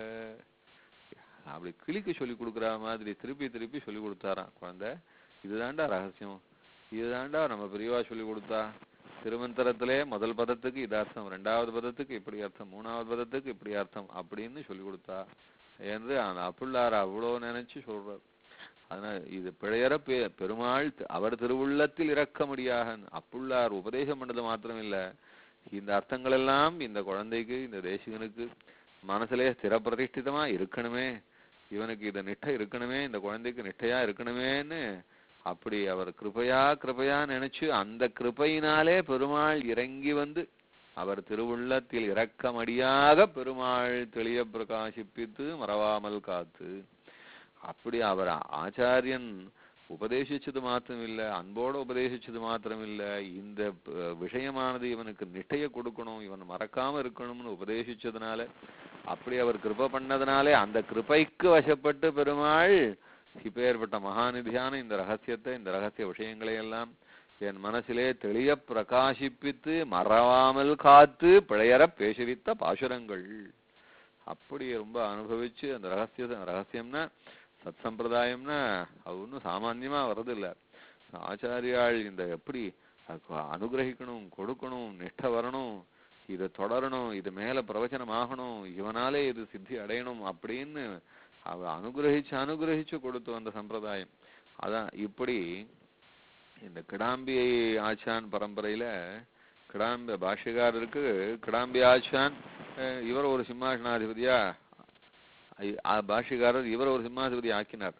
அப்படி கிளிக்கு சொல்லி கொடுக்குற மாதிரி திருப்பி திருப்பி சொல்லி கொடுத்தாராம் குழந்தை. இதுதாண்டா ரகசியம், இதுதாண்டா நம்ம பெரியவா சொல்லி கொடுத்தா. திருமந்திரத்திலே முதல் பதத்துக்கு இது அர்த்தம், ரெண்டாவது பதத்துக்கு இப்படி அர்த்தம், மூணாவது பதத்துக்கு இப்படி அர்த்தம் அப்படின்னு சொல்லி கொடுத்தா என்று அந்த அப்புள்ளார் அவ்வளோ நினைச்சு சொல்றார். அதனால இது பிழையற பெ பெருமாள் அவர் திருவுள்ளத்தில் இறக்கமடியாக அப்புள்ளார் உபதேசம் பண்ணது மாத்திரம் இல்ல, இந்த அர்த்தங்கள் எல்லாம் இந்த குழந்தைக்கு இந்த தேசிகனுக்கு மனசுலே ஸ்திர பிரதிஷ்டிதமா இருக்கணுமே, இவனுக்கு இதை நிட்டை இருக்கணுமே, இந்த குழந்தைக்கு நிட்டையா இருக்கணுமேன்னு அப்படி அவர் கிருபையா கிருபையா நினைச்சு அந்த கிருபையினாலே பெருமாள் இறங்கி வந்து அவர் திருவுள்ளத்தில் இரக்கமடியாக பெருமாள் தெளிய பிரகாசிப்பித்து மறவாமல் காத்து. அப்படி அவர் ஆச்சாரியன் உபதேசிச்சது மாத்திரம் இல்ல, அன்போட உபதேசிச்சது மாத்திரம் இல்ல, இந்த விஷயமானது இவனுக்கு நிட்டைய கொடுக்கணும், இவன் மறக்காம இருக்கணும்னு உபதேசிச்சதுனால அப்படி அவர் கிருபை பண்ணதுனாலே அந்த கிருபைக்கு வசப்பட்டு பெருமாள் இப்பேற்பட்ட மகாநிதியான இந்த ரகசியத்தை இந்த ரகசிய விஷயங்களை எல்லாம் என் மனசிலே தெளிய பிரகாசிப்பித்து மறவாமல் காத்து பிழையற பேசுவித்த பாசுரங்கள். அப்படி ரொம்ப அனுபவிச்சு அந்த ரகசிய ரகசியம்னா சத் சம்பிரதாயம்னா அது ஒன்றும் சாமான்யமா வர்றது இல்லை. ஆச்சாரியாள் இந்த எப்படி அனுகிரகிக்கணும், கொடுக்கணும், நிஷ்ட வரணும், இதை தொடரணும், இது மேல பிரவச்சனம் ஆகணும், இவனாலே இது சித்தி அடையணும் அப்படின்னு அவ அனுகிரகிச்சு அனுகிரகிச்சு கொடுத்து வந்த சம்பிரதாயம். அதான் இப்படி இந்த கிடாம்பி ஆச்சான் பரம்பரையில கிடாம்பி பாஷ்யக்காரருக்கு கிடாம்பி ஆச்சான் இவர் ஒரு சிம்மாசனாதிபதியா, பாஷ்யக்காரர் இவர் ஒரு சிம்மாதிபதி ஆக்கினார்.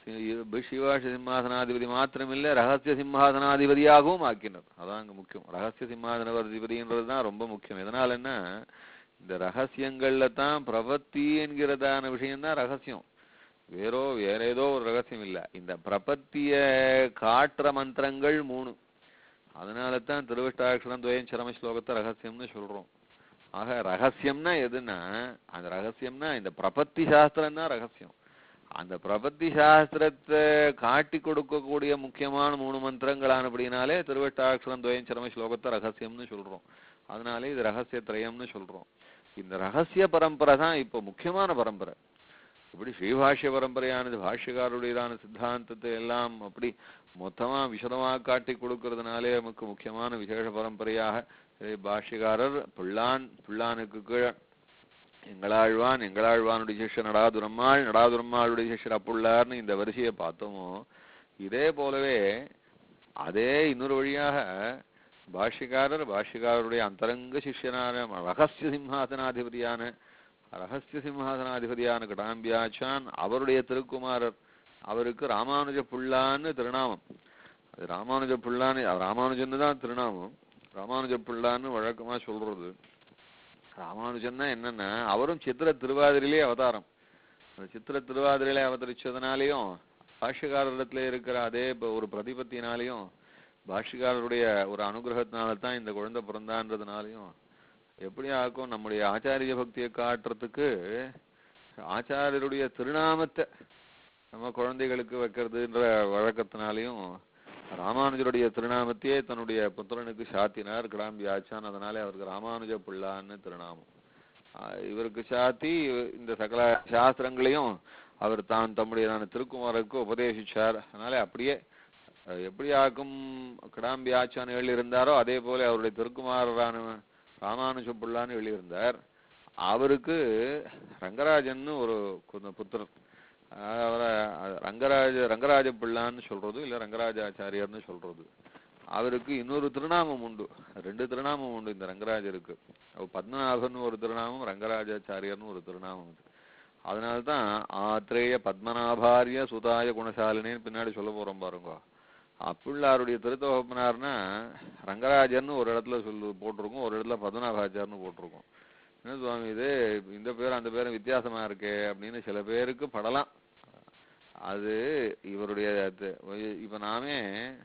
சிவாஷ சிம்மாசனாதிபதி மாத்திரமில்லை, ரகசிய சிம்மாசனாதிபதியாகவும் ஆக்கினார். அதான் அங்க முக்கியம். ரகசிய சிம்மாசனாதிபதின்றதுதான் ரொம்ப முக்கியம். எதனால என்ன, இந்த ரகசியங்கள்ல தான் பிரபத்தி என்கிறதான விஷயம்தான் ரகசியம். வேறோ வேற ஏதோ ஒரு ரகசியம் இல்லை. இந்த பிரபத்திய காட்டுற மந்திரங்கள் மூணு. அதனால தான் திருவிஷ்டாட்சரம் துவயம் சரம ஸ்லோகத்தை ரகசியம்னு சொல்றோம். ஆக ரகசியம்னா எதுன்னா, அந்த ரகசியம்னா இந்த பிரபத்தி சாஸ்திரம் தான் ரகசியம். அந்த பிரபத்தி சாஸ்திரத்தை காட்டி கொடுக்கக்கூடிய முக்கியமான மூணு மந்திரங்களான அப்படின்னாலே திருவட்டாட்சரம் துவயம் சரம ஸ்லோகத்தை ரகசியம்னு சொல்றோம். அதனாலே இது ரகசிய திரயம்னு சொல்றோம். இந்த ரகசிய பரம்பரை தான் இப்போ முக்கியமான பரம்பரை. இப்படி ஸ்ரீபாஷ்ய பரம்பரையானது பாஷ்யக்காரருடையதான சித்தாந்தத்தை எல்லாம் அப்படி மொத்தமா விசதமா காட்டி கொடுக்கறதுனாலே நமக்கு முக்கியமான விசேஷ பரம்பரையாக பாஷ்யக்காரர் பிள்ளான், பிள்ளானுக்கு கீழே எங்களாழ்வான், எங்களாழ்வானுடைய சிஷ்யர் நடாதுரம்மாள், நடாதுரம்மாளுடைய சிஷ்யர் அப்புள்ளார்னு இந்த வரிசையை பார்த்தோமோ, இதே போலவே அதே இன்னொரு வழியாக பாஷ்யக்காரர் பாஷ்யக்காரருடைய அந்தரங்க சிஷ்யனான ரகசிய சிம்ஹாசனாதிபதியான ரகசிய சிம்ஹாசனாதிபதியான கிடாம்பியாச்சான் அவருடைய திருக்குமாரர், அவருக்கு ராமானுஜ புள்ளான்னு திருநாமம். அது ராமானுஜ புள்ளான்னு, ராமானுஜன்னு தான் திருநாமம். ராமானுஜ புள்ளான்னு வழக்கமா சொல்றது. ராமானுஜன்னா என்னன்னா, அவரும் சித்திர திருவாதிரிலே அவதாரம். அந்த சித்திர திருவாதிரிலே அவதரிச்சதுனாலையும் பாஷ்யக்காரரிடத்துல இருக்கிற அதே ஒரு பிரதிபத்தினாலையும் பாஷ்யக்காரருடைய ஒரு அனுகிரகத்தினால தான் இந்த குழந்தை பிறந்தான்றதுனாலையும் எப்படி ஆக்கும், நம்முடைய ஆச்சாரிய பக்தியை காட்டுறதுக்கு ஆச்சாரியருடைய திருநாமத்தை நம்ம குழந்தைகளுக்கு வைக்கிறதுன்ற வழக்கத்தினாலையும் ராமானுஜருடைய திருநாமத்தையே தன்னுடைய புத்திரனுக்கு சாத்தினார் கிடாம்பி ஆச்சான். அதனாலே அவருக்கு ராமானுஜ பிள்ளான்னு திருநாமம். இவருக்கு சாத்தி இந்த சகல சாஸ்திரங்களையும் அவர் தான் தம்முடைய திருக்குமாரருக்கு உபதேசிச்சார். அதனாலே அப்படியே எப்படி ஆக்கும் கிடாம்பி ஆச்சான் எழுதியிருந்தாரோ அதே போல அவருடைய திருக்குமாரரான ராமானுஜ பிள்ளான்னு எழுதியிருந்தார். அவருக்கு ரங்கராஜன்னு ஒரு புத்திரர், அவரை ரங்கராஜ ரங்கராஜ பிள்ளான்னு சொல்றது, இல்ல ரங்கராஜாச்சாரியர்னு சொல்றது. அவருக்கு இன்னொரு திருநாமம் உண்டு, ரெண்டு திருநாமம் உண்டு இந்த ரங்கராஜருக்கு. பத்மநாபன் ஒரு திருநாமம், ரங்கராஜாச்சாரியர்னு ஒரு திருநாமம். அதனால்தான் ஆத்ரேய பத்மநாபாரிய சுதாய குணசாலினேன்னு பின்னாடி சொல்ல போறோம் பாருங்க. அப்புள்ளாருடைய திருத்தொகப்பனார்னா ரங்கராஜர்னு ஒரு இடத்துல சொல்லு போட்டிருக்கோம், ஒரு இடத்துல பத்மநாபாச்சார்னு போட்டிருக்கோம். என்ன சுவாமி இது, இந்த பேர் அந்த பேரும் வித்தியாசமா இருக்கே அப்படின்னு சில பேருக்கு படலாம். அது இவருடைய இப்ப நாமே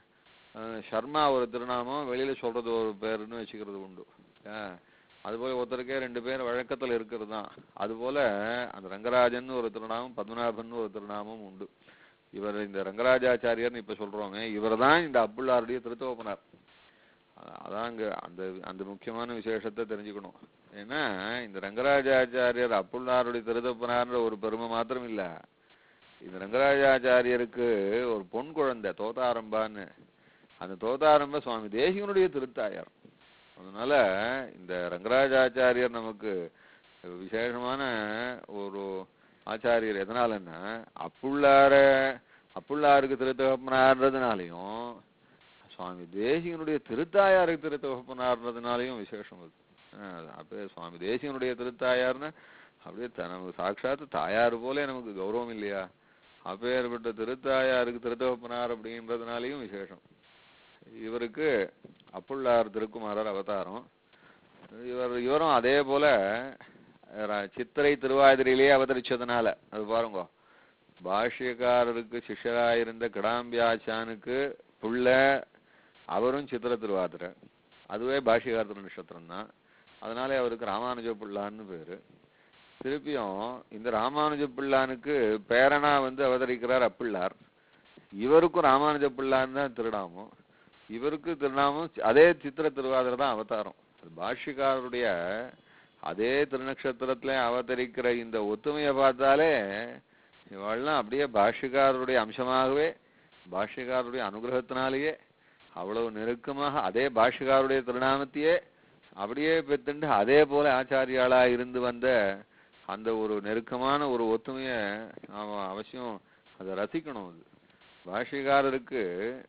சர்மா ஒரு திருநாமம் வெளியில சொல்றது ஒரு பேருன்னு வச்சுக்கிறது உண்டு. அதுபோல ஒருத்தருக்கே ரெண்டு பேர் வழக்கத்துல இருக்கிறது தான். அதுபோல அந்த ரங்கராஜன் ஒரு திருநாமம், பத்மநாபன் ஒரு திருநாமம் உண்டு. இவர் இந்த ரங்கராஜாச்சாரியர்னு இப்ப சொல்றோமே, இவர் தான் இந்த அப்புள்ளாருடைய திருத்தோப்பனார். அதான் அங்க அந்த அந்த முக்கியமான விசேஷத்தை தெரிஞ்சுக்கணும். ஏன்னா இந்த ரங்கராஜாச்சாரியர் அப்புள்ளாருடைய திருத்தோப்பனார்ன்ற ஒரு பெருமை மாத்திரம் இல்ல, இந்த ரங்கராஜாச்சாரியருக்கு ஒரு பொன் குழந்தை தோதாரம்பான்னு, அந்த தோதாரம்ப சுவாமி தேசிகனுடைய திருத்தாயார். அதனால இந்த ரங்கராஜாச்சாரியர் நமக்கு விசேஷமான ஒரு ஆச்சாரியர். எதனாலன்னா அப்புள்ளார அப்புள்ளாருக்கு திருத்தகப்பனார்ன்றதுனாலையும் சுவாமி தேசிகனுடைய திருத்தாயாருக்கு திருத்தகப்பனார்ன்றதுனாலையும் விசேஷம் அது. அப்ப சுவாமி தேசிகனுடைய திருத்தாயார்னா அப்படியே நமக்கு சாட்சாத்து தாயார் போல நமக்கு கௌரவம் இல்லையா? அப்பேற்பட்ட திருத்தாயாருக்கு திருத்தகப்பனார் அப்படின்றதுனாலையும் விசேஷம். இவருக்கு அப்புள்ளார் திருக்குமாரர் அவதாரம். இவர் இவரும் அதே போல சித்திரை திருவாதிரையிலேயே அவதரிச்சதுனால அது பாருங்க, பாஷ்யக்காரருக்கு சிஷ்யராயிருந்த கிடாம்பியாச்சானுக்கு புள்ள அவரும் சித்திர திருவாதிரை, அதுவே பாஷ்யக்கார நட்சத்திரம் தான். அதனாலே அவருக்கு ராமானுஜ பிள்ளான்னு பேரு. திருப்பியும் இந்த ராமானுஜ பிள்ளானுக்கு பேரனா வந்து அவதரிக்கிறார் அப்பிள்ளார். இவருக்கும் ராமானுஜ பிள்ளான்னு தான் திருநாமம். இவருக்கு திருநாமம் அதே சித்திர திருவாதிரை தான் அவதாரம். பாஷ்யக்காரருடைய அதே திருநக்ஷத்திரத்துல அவதரிக்கிற இந்த ஒத்துமையை பார்த்தாலே இவெல்லாம் அப்படியே பாஷ்யக்காரருடைய அம்சமாகவே பாஷ்யக்காரருடைய அனுகிரகத்தினாலேயே அவ்வளவு நெருக்கமாக அதே பாஷ்யக்காரருடைய திருநாமத்தையே அப்படியே பெற்றுண்டு அதே போல ஆச்சாரியாளா இருந்து வந்த அந்த ஒரு நெருக்கமான ஒரு ஒத்துமைய நாம அவசியம் அதை ரசிக்கணும். அது பாஷ்யக்காரருக்கு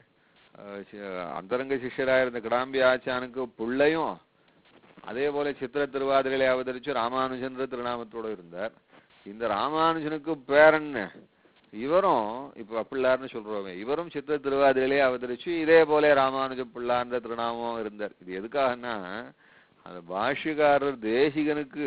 அந்தரங்க சிஷ்யராக இருந்த கிடாம்பி ஆச்சானுக்கு பிள்ளையும் அதே போல சித்திர திருவாதிரையிலே அவதரிச்சு ராமானுஜன்ற திருநாமத்தோட இருந்தார். இந்த ராமானுஜனுக்கு பேரன் இவரும் இப்ப அப்பிள்ளார்னு சொல்றோமே, இவரும் சித்திர திருவாதிரையிலே அவதரிச்சு இதே போல ராமானுஜ பிள்ளார்ன்ற திருநாமம் இருந்தார். இது எதுக்காகனா அந்த பாஷ்யக்காரர் தேசிகனுக்கு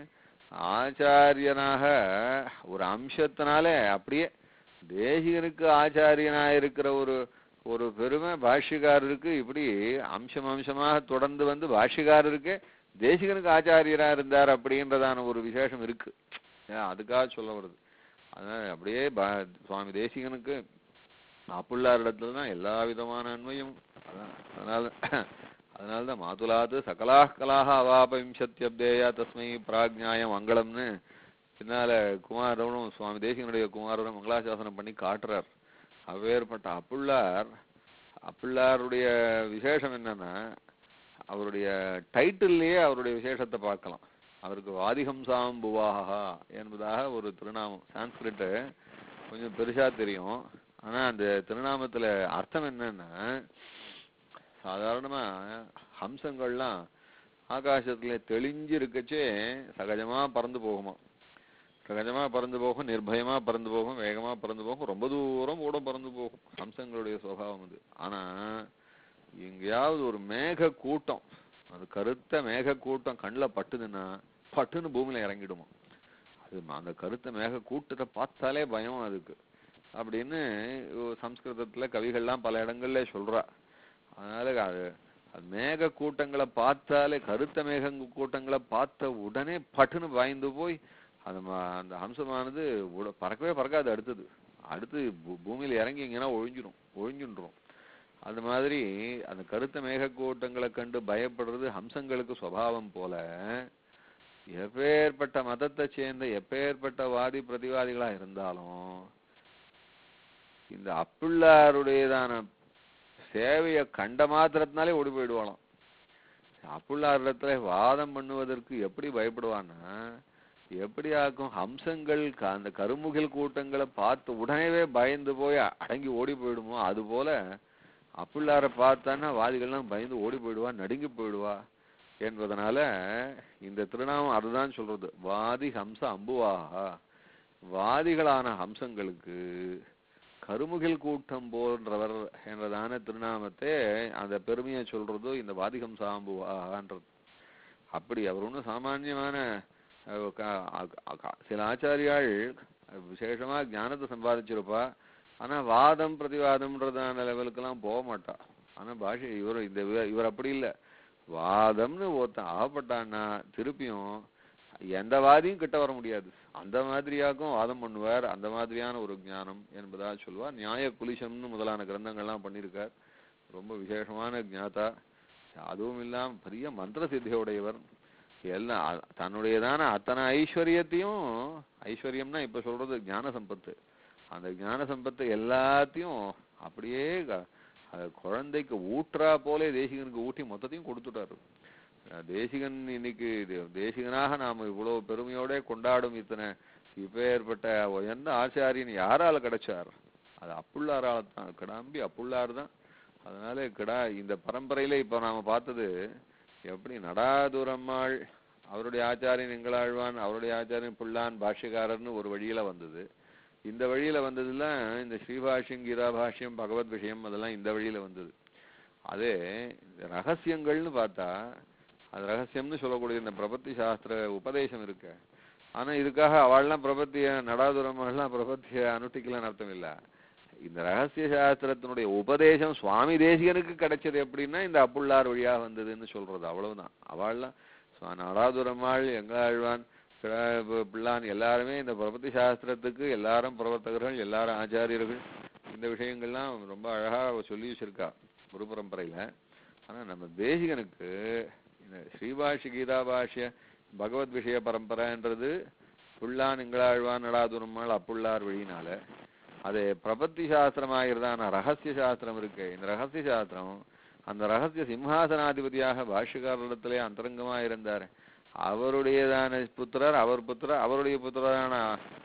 ஆச்சாரியனாக ஒரு அம்சத்தினாலே அப்படியே தேசிகனுக்கு ஆச்சாரியனாக இருக்கிற ஒரு ஒரு பெருமை பாஷ்யக்காரருக்கு இப்படி அம்சம் அம்சமாக தொடர்ந்து வந்து பாஷ்யக்காரருக்கு தேசிகனுக்கு ஆச்சாரியரா இருந்தார் அப்படின்றதான ஒரு விசேஷம் இருக்கு. அதுக்காக சொல்ல வருது. அதனால அப்படியே சுவாமி தேசிகனுக்கு அப்புள்ளார் இடத்துல தான் எல்லா விதமான அன்மையும். அதனால அதனால்தான் மாதுலாது சகலா கலாக அவாபவிம்சத்யப்தேயா தஸ்மை பிராஜ்ஞாய மங்களம்னு பின்னால குமாரனும் சுவாமி தேசிகனுடைய குமாரனும் மங்களாசாசனம் பண்ணி காட்டுறார். அவ்வேற்பட்ட அப்புள்ளார் அப்புள்ளாருடைய விசேஷம் என்னன்னா அவருடைய டைட்டில்லையே அவருடைய விசேஷத்தை பார்க்கலாம். அவருக்கு வாதிகம்சாம்புவாகா என்பதாக ஒரு திருநாமம். சான்ஸ்கிரிட் கொஞ்சம் பெருசா தெரியும். ஆனா அந்த திருநாமத்துல அர்த்தம் என்னன்னா சாதாரணமா ஹம்சங்கள்லாம் ஆகாசத்துல தெளிஞ்சு இருக்கச்சே சகஜமா பறந்து போகுமா, சகஜமா பறந்து போகும், நிர்பயமா பறந்து போகும், வேகமா பறந்து போகும், ரொம்ப தூரம் கூட பறந்து போகும். ஹம்சங்களுடைய சுபாவம் அது. ஆனா எங்கேயாவது ஒரு மேக கூட்டம், அது கருத்த மேக கூட்டம் கண்ணில் பட்டுதுன்னா பட்டுன்னு பூமியில இறங்கிடுமா. அது அந்த கருத்த மேக கூட்டத்தை பார்த்தாலே பயம் அதுக்கு அப்படின்னு சம்ஸ்கிருதத்துல கவிகள்லாம் பல இடங்கள்ல சொல்றா. அதனால அது அது மேக கூட்டங்களை பார்த்தாலே, கருத்த மேக கூட்டங்களை பார்த்த உடனே பட்டுன்னு பயந்து போய் அந்த அந்த ஹம்சமானது பறக்கவே பறக்காது. அடுத்தது அடுத்து பூமியில இறங்கி எங்கன்னா ஒழிஞ்சிடும் ஒழிஞ்சுன்றோம். அது மாதிரி அந்த கருத்த மேக கூட்டங்களை கண்டு பயப்படுறது ஹம்சங்களுக்கு சுபாவம் போல, எப்பேற்பட்ட மதத்தை சேர்ந்த எப்பேற்பட்ட வாதி பிரதிவாதிகளா இருந்தாலும் இந்த அப்புள்ளாருடையதான சேவையை கண்ட மாத்திரத்தினாலே ஓடி போயிடுவாளாம். அப்புள்ளாரிடத்துல வாதம் பண்ணுவதற்கு எப்படி பயப்படுவான்னா, எப்படி ஆக்கும் ஹம்சங்கள் அந்த கருமுகில் கூட்டங்களை பார்த்து உடனேவே பயந்து போய் அடங்கி ஓடி போயிடுமோ, அது போல அப்புள்ளார பார்த்தான்னா வாதிகள்லாம் பயந்து ஓடி போயிடுவா, நடுங்கி போயிடுவா என்பதனால இந்த திருநாமம் அதுதான் சொல்றது. வாதி ஹம்ச அம்புவாகா, வாதிகளான ஹம்சங்களுக்கு கருமுகில் கூட்டம் போன்றவர் என்றதான திருநாமத்தை அந்த பெருமையை சொல்றது இந்த வாதிகம்ச அம்புவாகான்றது. அப்படி அவர் ஒன்றும் சாமான்யமான சில ஆச்சாரியாள் விசேஷமா ஞானத்தை சம்பாதிச்சிருப்பா, ஆனா வாதம் பிரதிவாதம்ன்றதான லெவலுக்கெல்லாம் போக மாட்டா. ஆனா பாஷை இவர் இந்த இவர் அப்படி இல்லை. வாதம்னு ஒருத்தன் ஆகப்பட்டான்னா திருப்பியும் எந்த வாதியும் கிட்ட வர முடியாது. அந்த மாதிரியாக்கும் வாதம் பண்ணுவார். அந்த மாதிரியான ஒரு ஞானம் என்பதா சொல்லுவார். நியாய குலிசம்னு முதலான கிரந்தங்கள்லாம் பண்ணியிருக்கார். ரொம்ப விசேஷமான ஞாதா. அதுவும் இல்லாம பெரிய மந்திர சித்தியோடையவர். எல்லாம் தன்னுடையதான அத்தனை ஐஸ்வர்யத்தையும், ஐஸ்வர்யம்னா இப்ப சொல்றது ஞான சம்பத்து, அந்த ஞான சம்பத்து எல்லாத்தையும் அப்படியே குழந்தைக்கு ஊற்றா போலே தேசிகனுக்கு ஊட்டி மொத்தத்தையும் கொடுத்துட்டாரு. தேசிகன் இன்னைக்கு தேசிகனாக நாம இவ்வளவு பெருமையோட கொண்டாடும் இத்தனை இப்பேற்பட்ட எந்த ஆச்சாரியன் யாரால கிடைச்சார்? அது அப்புள்ளாரால தான். கிடாம்பி அப்புள்ளார் தான். அதனால கிடா இந்த பரம்பரையில இப்ப நாம பார்த்தது எப்படி நடாதுரம்மாள் அவருடைய ஆச்சாரியன் எங்களாழ்வான், அவருடைய ஆச்சாரியன் புள்ளான் பாஷ்யக்காரர்னு ஒரு வழியில வந்தது. இந்த வழியில வந்ததுல இந்த ஸ்ரீபாஷ்யம், கீதா பாஷ்யம், பகவத் விஷயம் அதெல்லாம் இந்த வழியில வந்தது. அதே ரகசியங்கள்னு பார்த்தா அது ரகசியம்னு சொல்லக்கூடிய இந்த பிரபத்தி சாஸ்திர உபதேசம் இருக்கு. ஆனா இதுக்காக அவள்லாம் பிரபத்திய நடாதுரம்மாள்லாம் பிரபத்திய அனுஷ்டிக்கலான்னு அர்த்தம் இல்ல. இந்த ரகசிய சாஸ்திரத்தினுடைய உபதேசம் சுவாமி தேசிகனுக்கு கிடைச்சது எப்படின்னா இந்த அப்புள்ளார் வழியா வந்ததுன்னு சொல்றது, அவ்வளவுதான். அவள்லாம் நடாதுரம்மாள், எங்களாழ்வான், பிள்ளான் எல்லாருமே இந்த பிரபத்தி சாஸ்திரத்துக்கு எல்லாரும் பிரவர்த்தகர்கள், எல்லாரும் ஆச்சாரியர்கள். இந்த விஷயங்கள்லாம் ரொம்ப அழகா சொல்லி வச்சிருக்கா குரு பரம்பரையில. ஆனா நம்ம தேசிகனுக்கு இந்த ஸ்ரீபாஷ்ய, கீதா பாஷ்ய, பகவத் விஷய பரம்பரைன்றது புள்ளான், எங்களாழ்வான், நடாதுரம்மாள், அப்புள்ளார் வழியினால. அது பிரபத்தி சாஸ்திரமாகிறதான ரகசிய சாஸ்திரம் இருக்கு. இந்த ரகசிய சாஸ்திரம் அந்த ரகசிய சிம்ஹாசனாதிபதியாக பாஷ்யக்காரரிடத்திலே அந்தரங்கமா இருந்தார். அவருடையதான புத்திரர், அவர் புத்திரர், அவருடைய புத்திரரான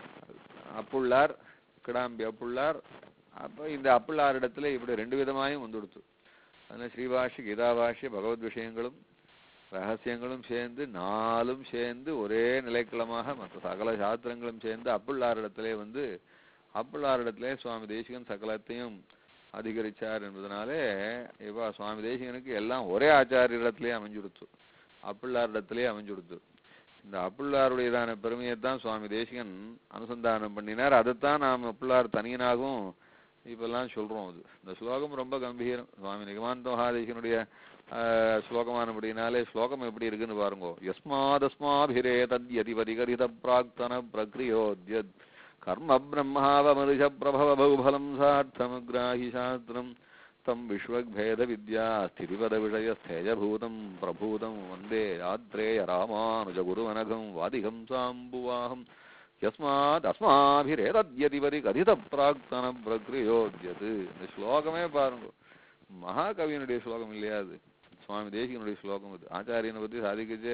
அப்புள்ளார், கிடாம்பி அப்புள்ளார். அப்போ இந்த அப்புள்ளாரிடத்துல இப்படி ரெண்டு விதமாயும் வந்துடுத்து. அதனால ஸ்ரீபாஷ்ய, கீதாபாஷ்ய, பகவத் விஷயங்களும் ரகசியங்களும் சேர்ந்து நாலும் சேர்ந்து ஒரே நிலைக்களமாக மற்ற சகல சாஸ்திரங்களும் சேர்ந்து அப்புள்ளாரிடத்திலே வந்து அப்புள்ளாரிடத்திலே சுவாமி தேசிகன் சகலத்தையும் அதிகரிச்சார் என்பதனாலே இப்போ சுவாமி தேசிகனுக்கு எல்லாம் ஒரே ஆச்சாரியரிடத்திலே அமைஞ்சுடுத்து, அப்புள்ளாரிடத்திலே அமைஞ்சுடுத்து. இந்த அப்புள்ளாருடையதான பெருமையைத்தான் சுவாமி தேசிகன் அனுசந்தானம் பண்ணினார். அதைத்தான் நாம் அப்புள்ளார் தனியனாகவும் இப்பெல்லாம் சொல்றோம். அது இந்த ஸ்லோகம் ரொம்ப கம்பீரம். சுவாமி நிகமாந்த மகாதேசிகனுடைய ஸ்லோகமானபடினாலே ஸ்லோகம் எப்படி இருக்குன்னு பாருங்கோ. யஸ்மாதஸ்மாபிரே தத்யதி பரிகரித பிராக்தன பிரக்ரியோத்யத் கர்ம பிரம்மாவமருஷ பிரபவ பௌபலம் சார்த்தமக்ராஹி சாஸ்திரம் தம் விஸ்வக்பேத வித்யா ஸ்திதிபத விஷய ஸ்தேஜபூதம் பிரபூதம் வந்தே யாத்ரேய ராமானுஜ குருவனகம் வாதிகம் சாம்புவாகம் யஸ்மாத் அஸ்மாபிரே தத்யதி பரிகரித பிராக்தன பிரக்ரியோத்யத். இந்த ஸ்லோகமே பாருங்க, மகாகவியனுடைய ஸ்லோகம் இல்லையா அது, சுவாமி தேசிகனுடைய ஸ்லோகம். அது ஆச்சாரியனை பத்தி சாதிக்கச்சே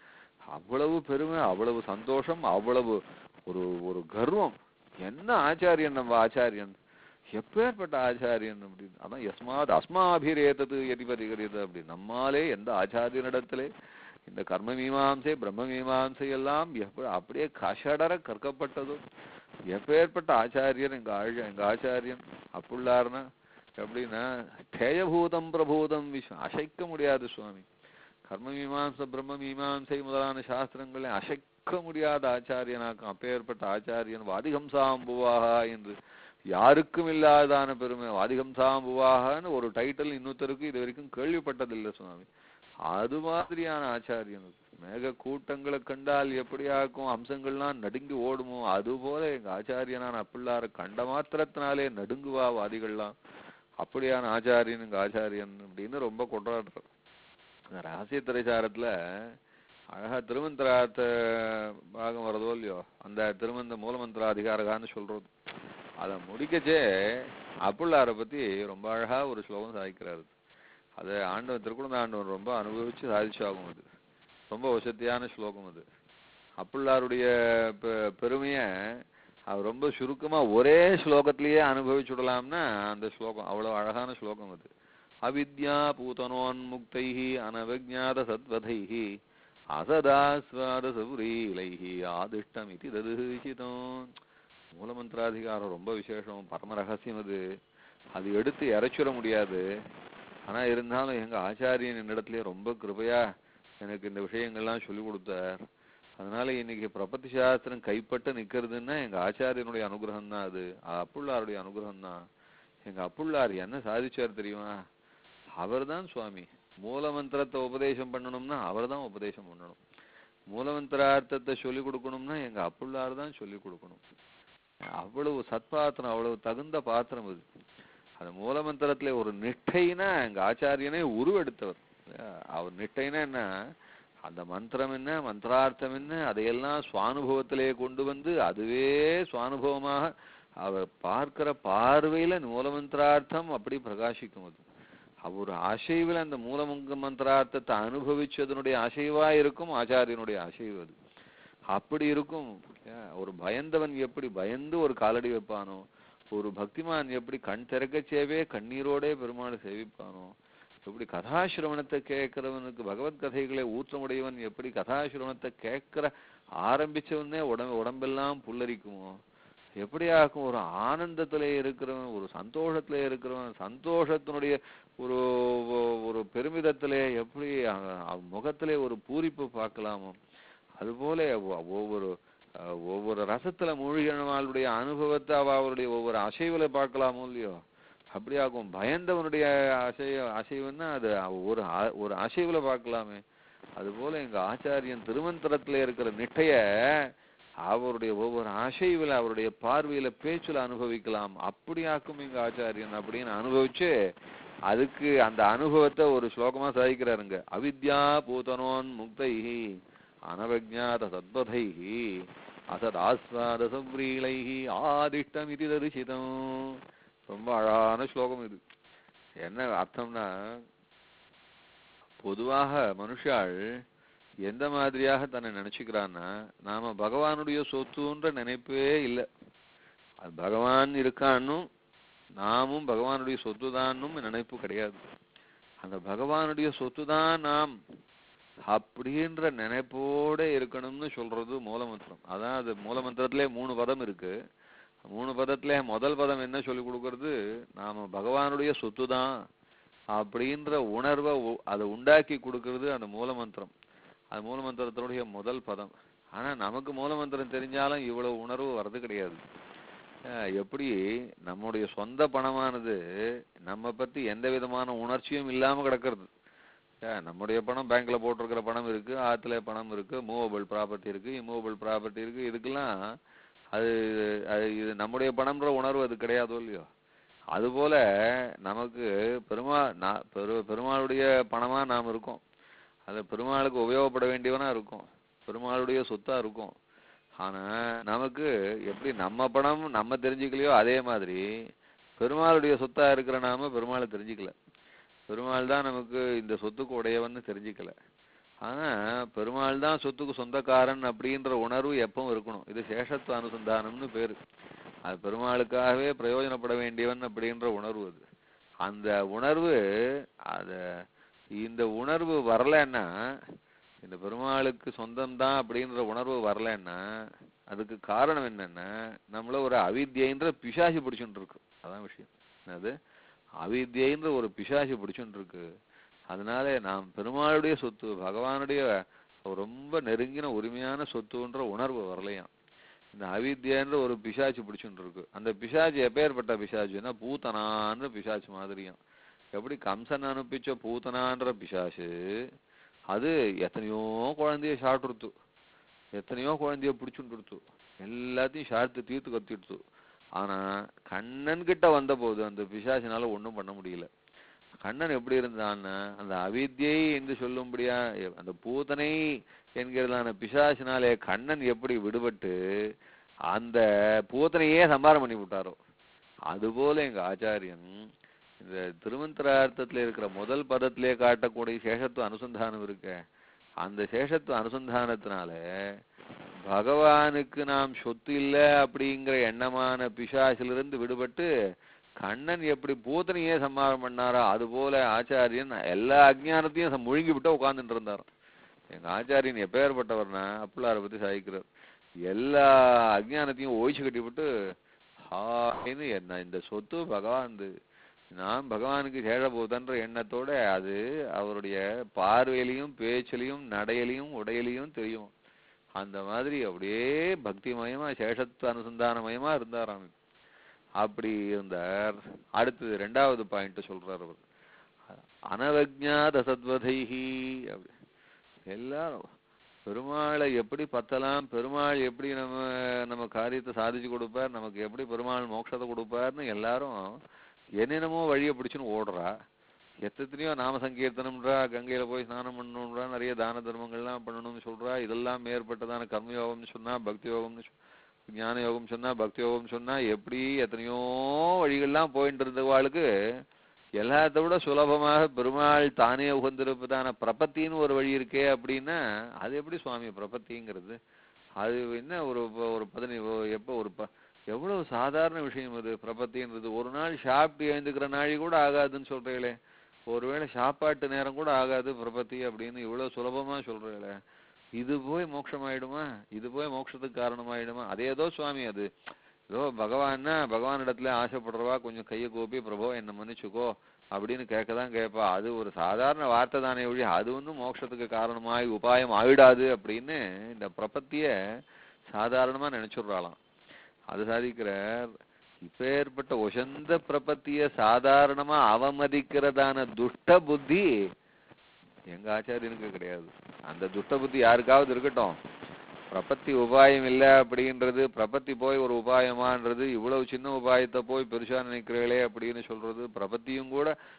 அவ்வளவு பெருமை, அவ்வளவு சந்தோஷம், அவ்வளவு ஒரு ஒரு கர்வம். என்ன ஆச்சாரியன் நம்ம ஆச்சாரியன், எப்பேற்பட்ட ஆச்சாரியன் அப்படின்னு. அதான் யஸ்மாத் அஸ்மாபிரேதது எதி பரிகரியது அப்படி. நம்மாலே எந்த ஆச்சாரியனிடத்திலே இந்த கர்ம மீமாம்சை பிரம்ம மீமாம்சை எல்லாம் எப்படி அப்படியே கஷடர கற்கப்பட்டதும் எப்பேற்பட்ட ஆச்சாரியன் எங்க ஆழ எங்க ஆச்சாரியன் அப்புள்ளார்னா எப்படின்னா தேயபூதம் பிரபூதம் விஸ்வம், அசைக்க முடியாது சுவாமி. கர்ம மீமாம்சை பிரம்ம மீமாம்சை முதலான சாஸ்திரங்களை அசைக்க முடியாத ஆச்சாரியனாக்கும். அப்பேற்பட்ட ஆச்சாரியன் வாதிகம்சாம்புவாகா என்று யாருக்கும் இல்லாதான பெருமை. வாதிகம்சாம்புவாகன்னு ஒரு டைட்டில் இன்னொருத்தருக்கு இது வரைக்கும் கேள்விப்பட்டதில்லை சுவாமி. அது மாதிரியான ஆச்சாரியன். மேக கூட்டங்களை கண்டால் எப்படியாக்கும் அம்சங்கள்லாம் நடுங்கி ஓடுமோ அதுபோல எங்க ஆச்சாரியனான அப்புள்ளார கண்ட மாத்திரத்தினாலே நடுங்குவா வாதிகள்லாம். அப்படியான ஆச்சாரியன் எங்க ஆச்சாரியன் அப்படின்னு ரொம்ப கொண்டாடுற. ரகசிய திரைசாரத்துல அழகா திருமந்திரார்த்த பாகம் வரதோ இல்லையோ, அந்த திருமந்த மூலமந்திர அதிகாரகான்னு சொல்றது. அதை முடிக்கச்சே அப்புள்ளாரை பத்தி ரொம்ப அழகா ஒரு ஸ்லோகம் சாதிக்கிறாரு. அது ஆண்டவன் திருக்குழந்த ஆண்டவன் ரொம்ப அனுபவிச்சு சாதிச்சாகும். அது ரொம்ப வசதியான ஸ்லோகம். அது அப்புள்ளாருடைய பெருமைய அவர் ரொம்ப சுருக்கமா ஒரே ஸ்லோகத்திலேயே அனுபவிச்சுடலாம்னா அந்த ஸ்லோகம் அவ்வளவு அழகான ஸ்லோகம். அது அவித்யா பூதனோன்முக்தைஹி அனவஜ்ஞாத சத்வதைஹி அசதாஸ்வாத சௌரீலைஹி ஆதிஷ்டம் இதி ததுஹிதம். மூலமந்திராதிகாரம் ரொம்ப விசேஷம், பரம ரகசியம். அது அது எடுத்து இறைச்சுட முடியாது. ஆனா இருந்தாலும் எங்க ஆச்சாரியன் என்னிடத்துலயே ரொம்ப கிருபையா எனக்கு இந்த விஷயங்கள்லாம் சொல்லி கொடுத்தார். அதனால இன்னைக்கு பிரபத்தி சாஸ்திரம் கைப்பட்டு நிக்கிறதுன்னா எங்க ஆச்சாரியனுடைய அனுகிரகம் தான். அது அப்புள்ளாருடைய அனுகிரகம் தான். எங்க அப்புள்ளார் என்ன சாதிச்சார் தெரியுமா? அவர் தான் சுவாமி. மூலமந்திரத்தை உபதேசம் பண்ணணும்னா அவர் தான் உபதேசம் பண்ணணும். மூலமந்திரார்த்தத்தை சொல்லி கொடுக்கணும்னா எங்க அப்புள்ளார் தான் சொல்லி கொடுக்கணும். அவ்வளவு சத்பாத்திரம், அவ்வளவு தகுந்த பாத்திரம் அது. அந்த மூலமந்திரத்துல ஒரு நிட்டைனா எங்க ஆச்சாரியனே உருவெடுத்தவர். அவர் நிட்டைனா என்ன, அந்த மந்திரம் என்ன மந்திரார்த்தம் என்ன அதையெல்லாம் சுவானுபவத்திலே கொண்டு வந்து அதுவே சுவானுபவமாக அவர் பார்க்கிற பார்வையில மூலமந்திரார்த்தம் அப்படி பிரகாசிக்கும். அது அவர் அசைவில் அந்த மூலமங்க மந்திரார்த்தத்தை அனுபவிச்சதனுடைய அசைவா இருக்கும் ஆச்சாரியனுடைய அசைவு. அது அப்படி இருக்கும். ஒரு பயந்தவன் எப்படி பயந்து ஒரு காலடி வைப்பானோ, ஒரு பக்திமான் எப்படி கண் திறக்கச்சேவே கண்ணீரோடே பெருமாளை சேவிப்பானோ, எப்படி கதாசிரவணத்தை கேட்கிறவனுக்கு பகவத் கதைகளை ஊற்றமுடையவன் எப்படி கதாசிரவணத்தை கேட்கிற ஆரம்பிச்சவனே உடம்பு உடம்பெல்லாம் புல்லரிக்குமோ, எப்படியாக்கும் ஒரு ஆனந்தத்திலே இருக்கிறவன், ஒரு சந்தோஷத்திலே இருக்கிறவன், சந்தோஷத்தினுடைய ஒரு ஒரு பெருமிதத்திலே எப்படி முகத்திலே ஒரு பூரிப்பு பார்க்கலாமோ, அதுபோல ஒவ்வொரு ஒவ்வொரு ரசத்துல மூழ்கினவாளுடைய அனுபவத்தை அவ அவருடைய ஒவ்வொரு அசைவுல பார்க்கலாமோ இல்லையோ, அப்படியாகும். பயந்தவனுடைய அசைவ அசைவுன்னா அது ஒரு ஒரு அசைவுல பார்க்கலாமே. அதுபோல எங்க ஆச்சாரியன் திருமந்திரத்துல இருக்கிற நிட்டைய அவருடைய ஒவ்வொரு அசைவுல அவருடைய பார்வையில பேச்சுல அனுபவிக்கலாம். அப்படியாக்கும் எங்க ஆச்சாரியன் அப்படின்னு அனுபவிச்சு அதுக்கு அந்த அனுபவத்தை ஒரு ஸ்லோகமா சாதிக்கிறாருங்க. அவித்யா பூதனோன் முக்தைஹி அனவஜ்ஞாத சத்வதைஹி அசத் ஆஸ்வாத சம்ரீளைஹி ஆதிஷ்டம் இது தரிசிதம். ரொம்ப அழகான ஸ்லோகம் இது. என்ன அர்த்தம்னா, பொதுவாக மனுஷாள் எந்த மாதிரியாக தன்னை நினைச்சுக்கிறான்னா, நாம பகவானுடைய சொத்துன்ற நினைப்பே இல்லை. அது பகவான் இருக்கான்னும் நாமும் பகவானுடைய சொத்து தான்னும் நினைப்பு கிடையாது. அந்த பகவானுடைய சொத்து தான் நாம் அப்படின்ற நினைப்போட இருக்கணும்னு சொல்றது மூலமந்திரம். அதான் அது மூலமந்திரத்திலே மூணு பதம் இருக்கு. மூணு பதத்திலே முதல் பதம் என்ன சொல்லி கொடுக்கறது, நாம பகவானுடைய சொத்து தான் அப்படின்ற உணர்வை அதை உண்டாக்கி கொடுக்கறது அந்த மூலமந்திரம். அது மூலமந்திரத்தினுடைய முதல் பதம். ஆனா நமக்கு மூலமந்திரம் தெரிஞ்சாலும் இவ்வளவு உணர்வு வர்றது கிடையாது. எப்படி நம்முடைய சொந்த பணமானது நம்ம பத்தி எந்த விதமான உணர்ச்சியும் இல்லாம கிடக்கிறது. நம்முடைய பணம் பேங்க்ல போட்டிருக்கிற பணம் இருக்கு, ஆத்துல பணம் இருக்கு, மூவபிள் ப்ராப்பர்ட்டி இருக்கு, இம்மூவபிள் ப்ராப்பர்ட்டி இருக்கு. இதுக்கெல்லாம் அது இது நம்முடைய பணம்ன்ற உணர்வு அது கிடையாதோ இல்லையோ. அதுபோல நமக்கு பெருமா பெரு பெருமாளுடைய பணமா நாம் இருக்கோம். அது பெருமாளுக்கு உபயோகப்பட வேண்டியவனா இருக்கும், பெருமாளுடைய சொத்தா இருக்கும். ஆனா நமக்கு எப்படி நம்ம பணம் நம்ம தெரிஞ்சுக்கலையோ அதே மாதிரி பெருமாளுடைய சொத்தா இருக்கிற நாம பெருமாளை தெரிஞ்சுக்கல. பெருமாள் தான் நமக்கு இந்த சொத்துக்கு உடையவன்னு தெரிஞ்சுக்கல. ஆனா பெருமாள் தான் சொத்துக்கு சொந்தக்காரன் அப்படின்ற உணர்வு எப்பவும் இருக்கணும். இது சேஷத்துவ அனுசந்தானம்னு பேரு. அது பெருமாளுக்காகவே பிரயோஜனப்பட வேண்டியவன் அப்படின்ற உணர்வு. அது அந்த உணர்வு அத இந்த உணர்வு வரலன்னா, இந்த பெருமாளுக்கு சொந்தம்தான் அப்படின்ற உணர்வு வரலன்னா அதுக்கு காரணம் என்னன்னா, நம்மள ஒரு அவித்யன்ற பிசாசு பிடிச்சுட்டு இருக்கு. அதான் விஷயம். அது அவித்யன்ற ஒரு பிசாசு பிடிச்சுட்டு இருக்கு. அதனால நாம் பெருமாளுடைய சொத்து, பகவானுடைய ரொம்ப நெருங்கின உரிமையான சொத்துன்ற உணர்வு வரலையாம். இந்த அவித்யன்ற ஒரு பிசாச்சு பிடிச்சுட்டு இருக்கு. அந்த பிசாச்சு எப்பேற்பட்ட பிசாச்சுன்னா பூத்தனான்ற பிசாச்சு மாதிரியும். எப்படி கம்சன் அனுப்பிச்ச பூத்தனான்ற பிசாசு அது எத்தனையோ குழந்தைய சாப்பிட்டுருத்து, எத்தனையோ குழந்தைய பிடிச்சுட்டு எல்லாத்தையும் சாப்பிட்டு தீர்த்து கத்திடுத்து. ஆனா கண்ணன் கிட்ட வந்த போது அந்த பிசாசினால ஒண்ணும் பண்ண முடியல. கண்ணன் எப்படி இருந்தான்னா, அந்த அவித்யை என்று சொல்லும்படியா அந்த பூதனை என்கிறதான பிசாசினாலே கண்ணன் எப்படி விடுபட்டு அந்த பூதனையே சம்பாரம் பண்ணி விட்டாரோ, அதுபோல எங்க ஆச்சாரியன் இந்த திருமந்திரார்த்தத்துல இருக்கிற முதல் பதத்திலே காட்டக்கூடிய சேஷத்துவ அனுசந்தானம் இருக்க, அந்த சேஷத்துவ அனுசந்தானத்தினால பகவானுக்கு நாம் சொத்து இல்லை அப்படிங்கிற எண்ணமான பிசாசிலிருந்து விடுபட்டு கண்ணன் எப்படி பூதனையே சம்மாரம் பண்ணாரோ அதுபோல ஆச்சாரியன் எல்லா அஜ்ஞானத்தையும் முழுங்கி விட்டு உட்கார்ந்துட்டு இருந்தார். எங்க ஆச்சாரியன் எப்பேற்பட்டவர்னா அப்புள்ளாரை பத்தி சாதிக்கிறார். எல்லா அஜ்ஞானத்தையும் ஓய்ச்சி கட்டி விட்டு ஹான்னு என்ன இந்த சொத்து பகவான், நாம் பகவானுக்கு சேழபோதன்ற எண்ணத்தோட அது அவருடைய பார்வையிலையும் பேச்சிலையும் நடையிலையும் உடையிலையும் தெரியும். அந்த மாதிரி அப்படியே பக்திமயமா சேஷத்துவ அனுசந்தானமயமா இருந்தாராம். அப்படி இருந்தார். அடுத்தது ரெண்டாவது பாயிண்ட் சொல்றார் அவர், அனவஜ்ஞாத சத்வதைஹி. எல்லாரும் பெருமாளை எப்படி பத்தலாம், பெருமாள் எப்படி நம்ம நம்ம காரியத்தை சாதிச்சு கொடுப்பார், நமக்கு எப்படி பெருமாள் மோட்சத்தை கொடுப்பார்னு எல்லாரும் என்னென்னமோ வழியை பிடிச்சுன்னு ஓடுறா. எத்தனையோ நாம சங்கீர்த்தனம்ன்றா, கங்கையில போய் ஸ்நானம் பண்ணணும்ன்றா, நிறைய தான தர்மங்கள்லாம் பண்ணணும்னு சொல்றா. இதெல்லாம் மேற்பட்டதான கர்மயோகம்னு சொன்னா, பக்தி யோகம்னு ஞான யோகம் சொன்னா, பக்தி யோகம் சொன்னா, எப்படி எத்தனையோ வழிகள்லாம் போயிட்டு இருந்தவாளுக்கு எல்லாத்த விட சுலபமாக பெருமாள் தானே உகந்திருப்பதான பிரபத்தின்னு ஒரு வழி இருக்கே அப்படின்னா, அது எப்படி சுவாமி பிரபத்திங்கிறது? அது என்ன ஒரு ஒரு பதினி எப்போ ஒரு ப எவ்வளவு சாதாரண விஷயம் அது பிரபத்தின்றது. ஒரு நாள் சாப்பிட்டு எழுந்துக்கிற நாழி கூட ஆகாதுன்னு சொல்றீங்களே, ஒருவேளை சாப்பாட்டு நேரம் கூட ஆகாது பிரபத்தி அப்படின்னு இவ்வளவு சுலபமா சொல்றீங்களே, இது போய் மோட்சம் ஆயிடுமா? இது போய் மோட்சத்துக்கு காரணமாயிடுமா? அதே ஏதோ சுவாமி அது ஏதோ பகவான்னா பகவானிடத்துல ஆசைப்படுறவா கொஞ்சம் கையை கூப்பி பிரபோ என்ன மன்னிச்சுக்கோ அப்படின்னு கேட்கதான் கேட்பா. அது ஒரு சாதாரண வார்த்தை தானே ஒழி, அது வந்து மோட்சத்துக்கு காரணமாய் உபாயம் ஆயிடாது அப்படின்னு இந்த பிரபத்திய சாதாரணமா நினைச்சுடுறாளாம். அது சாதிக்கிறார். இப்பேற்பட்ட உசந்த பிரபத்திய சாதாரணமா அவமதிக்கிறதான துஷ்ட புத்தி எங்க ஆச்சாரியனுக்கு கிடையாது. அந்த துஷ்ட புத்தி யாருக்காவது இருக்கட்டும். பிரபத்தி உபாயம் இல்லை அப்படின்றது, பிரபத்தி போய் ஒரு உபாயமான்றது, இவ்வளவு சின்ன உபாயத்தை போய் பெருசா நினைக்கிறீங்களே அப்படின்னு சொல்றது, பிரபத்தியும் கூட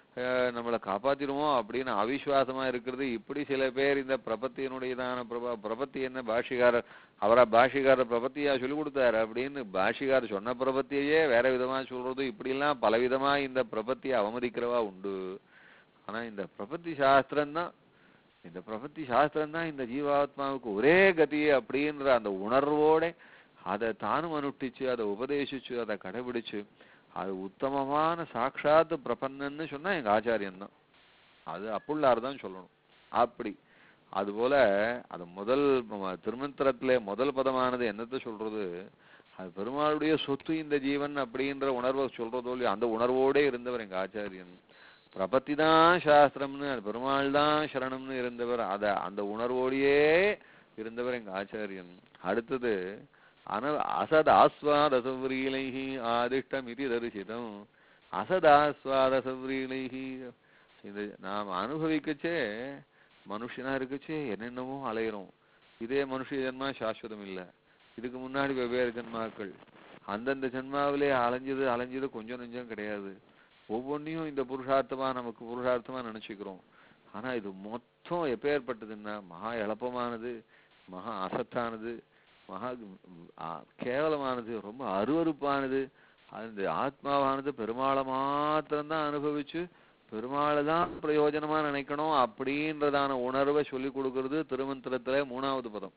நம்மளை காப்பாத்திடுவோம் அப்படின்னு அவிசுவாசமா இருக்கிறது. இப்படி சில பேர் இந்த பிரபத்தியினுடையதான பிரப பிரபத்தி என்ன பாஷிகாரர் அவரா பாஷிகாரர் பிரபத்தியா சொல்லி கொடுத்தாரு அப்படின்னு பாஷிகாரர் சொன்ன பிரபத்தியே வேற விதமா சொல்றது, இப்படி எல்லாம் பல விதமா இந்த பிரபத்தியை அவமதிக்கிறவா உண்டு. ஆனா இந்த பிரபத்தி சாஸ்திரம் தான் இந்த பிரபத்தி சாஸ்திரம் தான் இந்த ஜீவாத்மாவுக்கு ஒரே கதி அப்படின்ற அந்த உணர்வோட அதை தானும் அனுஷ்டிச்சு அதை உபதேசிச்சு அதை கடைபிடிச்சு அது உத்தமமான சாட்சாத்து பிரபன்னன்னு சொன்னா எங்க ஆச்சாரியன் தான். அது அப்புள்ளார் தான் சொல்லணும். அப்படி அதுபோல அது முதல் திருமந்திரத்திலே முதல் பதமானது என்னத்தை சொல்றது, அது பெருமாளுடைய சொத்து இந்த ஜீவன் அப்படின்ற உணர்வை சொல்றதோ இல்லையோ அந்த உணர்வோடே இருந்தவர் எங்க ஆச்சாரியன். பிரபத்தி தான் சாஸ்திரம்னு அது பெருமாள் தான் சரணம்னு இருந்தவர், அத அந்த உணர்வோடையே இருந்தவர் எங்க ஆச்சாரியன். அடுத்தது அன அசத் ஆஸ்வாத சௌரீலைஹி ஆதிஷ்டமிதி தரிசிதம். அசத் ஆஸ்வாத சௌரீலைஹி இது நாம் அனுபவிக்கச்சே மனுஷனா இருக்கச்சே என்னென்னவோ அலையிறோம். இதே மனுஷ ஜென்மா சாஸ்வதம் இல்லை. இதுக்கு முன்னாடி வெவ்வேறு ஜென்மாக்கள் அந்தந்த ஜென்மாவிலே அலைஞ்சது அலைஞ்சது கொஞ்சம் நெஞ்சம் கிடையாது. ஒவ்வொன்றையும் இந்த புருஷார்த்தமா நமக்கு புருஷார்த்தமா நினைச்சுக்கிறோம். ஆனா இது மொத்தம் எப்பேற்பட்டதுன்னா மகா எளப்பமானது, மகா அசத்தானது, மகா கேவலமானது, ரொம்ப அருவறுப்பானது. அந்த ஆத்மாவானது பெருமாளை மாத்திரம்தான் அனுபவிச்சு பெருமாளை தான் பிரயோஜனமா நினைக்கணும் அப்படின்றதான உணர்வை சொல்லி கொடுக்கறது திருமந்திரத்துல மூணாவது பதம்.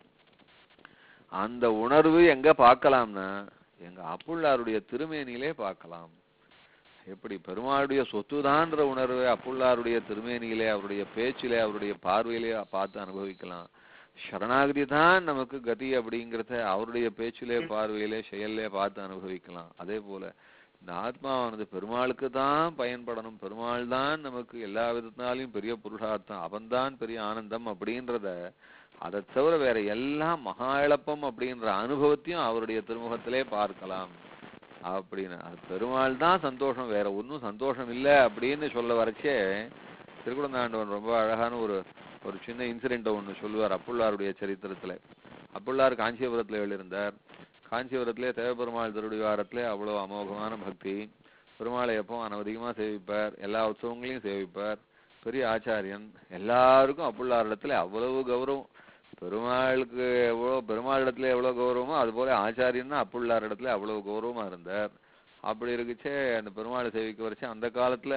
அந்த உணர்வு எங்க பார்க்கலாம்னா எங்க அப்புள்ளாருடைய திருமேனியிலே பார்க்கலாம். எப்படி பெருமாளுடைய சொத்துதான்ற உணர்வை அப்புள்ளாருடைய திருமேனியிலே அவருடைய பேச்சிலே அவருடைய பார்வையிலே பார்த்து அனுபவிக்கலாம். சரணாகதி தான் நமக்கு கதி அப்படிங்கிறத அவருடைய பேச்சிலே பார்வையிலே செயல்லே பார்த்து அனுபவிக்கலாம். அதே போல இந்த ஆத்மாவானது பெருமாளுக்கு தான் பயன்படணும், பெருமாள் தான் நமக்கு எல்லா விதத்தினாலையும் பெரிய புருஷார்த்தம், அவன்தான் பெரிய ஆனந்தம் அப்படின்றத அதை தவிர வேற எல்லாம் மகா இழப்பம் அப்படின்ற அனுபவத்தையும் அவருடைய திருமுகத்திலே பார்க்கலாம். அப்படின்னு அது பெருமாள் தான் சந்தோஷம், வேற ஒன்றும் சந்தோஷம் இல்லை அப்படின்னு சொல்ல வரைச்சே திருக்குடந்தாண்டவன் ரொம்ப அழகான ஒரு ஒரு சின்ன இன்சிடென்ட்டை ஒன்று சொல்லுவார் அப்புள்ளாருடைய சரித்திரத்துல. அப்புள்ளார் காஞ்சிபுரத்துல எழுந்தார். காஞ்சிபுரத்திலே தேவபெருமாள் திருடிவாரத்திலே அவ்வளவு அமோகமான பக்தி. பெருமாளை எப்போ அனவதிகமா சேவிப்பார், எல்லா உற்சவங்களையும் சேவிப்பார், பெரிய ஆச்சாரியன். எல்லாருக்கும் அப்புள்ளார் இடத்துல அவ்வளவு கௌரவம். பெருமாளுக்கு எவ்வளோ பெருமாள் இடத்துல எவ்வளோ கௌரவமோ அது போல ஆச்சாரியன்னா அப்புள்ளார் இடத்துல அவ்வளவு கௌரவமா இருந்தார். அப்படி இருக்குச்சே அந்த பெருமாளை சேவிக்க வரைச்சு அந்த காலத்துல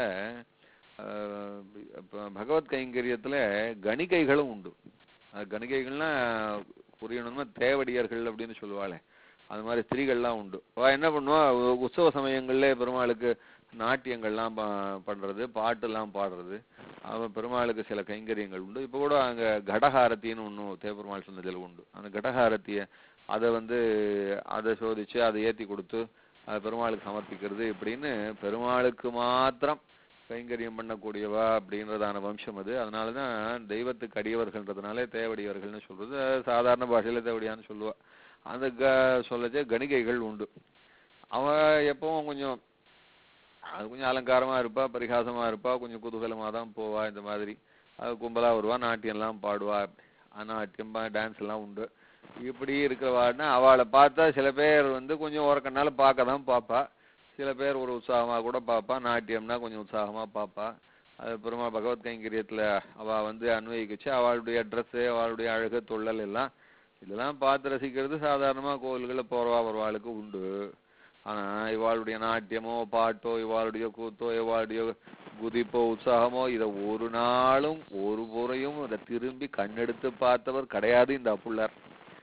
பகவத் கைங்கரியத்துல கணிகைகளும் உண்டு. கணிகைகள்னா புரியணும்னா தேவடியர்கள் அப்படின்னு சொல்லுவாளே அது மாதிரி ஸ்திரீகள்லாம் உண்டு. என்ன பண்ணுவா உற்சவ சமயங்கள்ல பெருமாளுக்கு நாட்டியங்கள்லாம் பண்றது, பாட்டெல்லாம் பாடுறது, அவன் பெருமாளுக்கு சில கைங்கரியங்கள் உண்டு. இப்போ கூட அங்கே கடகாரத்தின்னு ஒன்றும் தேவபெருமாள் சொன்னதில் உண்டு. அந்த கடகாரத்தியை அதை வந்து அதை சோதிச்சு அதை ஏற்றி கொடுத்து அதை பெருமாளுக்கு சமர்ப்பிக்கிறது இப்படின்னு பெருமாளுக்கு மாத்திரம் கைங்கரியம் பண்ணக்கூடியவா அப்படின்றதான வம்சம் அது. அதனால தான் தெய்வத்துக்கு அடியவர்கள்ன்றதுனாலே தேவடியவர்கள்னு சொல்றது. சாதாரண பாஷையில தேவடியான்னு சொல்லுவா. அந்த க சொல்லச்சே கணிகைகள் உண்டு. அவன் எப்பவும் கொஞ்சம் அது கொஞ்சம் அலங்காரமா இருப்பா, பரிகாசமா இருப்பா, கொஞ்சம் குதூகலமா தான் போவா. இந்த மாதிரி அது கும்பலா வருவா, நாட்டியம்லாம் பாடுவா, நாட்டியம் டான்ஸ் எல்லாம் உண்டு. இப்படி இருக்கிறவான்னா அவளை பார்த்தா சில பேர் வந்து கொஞ்சம் ஒரு கண்ணால பார்க்க தான் பார்ப்பா, சில பேர் ஒரு உற்சாகமா கூட பார்ப்பா. நாட்டியம்னா கொஞ்சம் உற்சாகமா பார்ப்பா. அது பெருமா பகவத் கைங்கரியத்துல அவ வந்து அன்வயிக்கிச்சு அவளுடைய ட்ரெஸ்ஸு அவளுடைய அழகு தொல்லல் எல்லாம் இதெல்லாம் பார்த்து ரசிக்கிறது சாதாரணமா கோவில்களில் போறவா வருவாளுக்கு உண்டு. ஆனா இவாளுடைய நாட்டியமோ பாட்டோ இவாளுடைய கூத்தோ இவாளுடைய குதிப்போ உற்சாகமோ இதை ஒரு நாளும் ஒரு முறையும் அதை திரும்பி கண்ணெடுத்து பார்த்தவர் கிடையாது இந்த அப்புள்ளார்.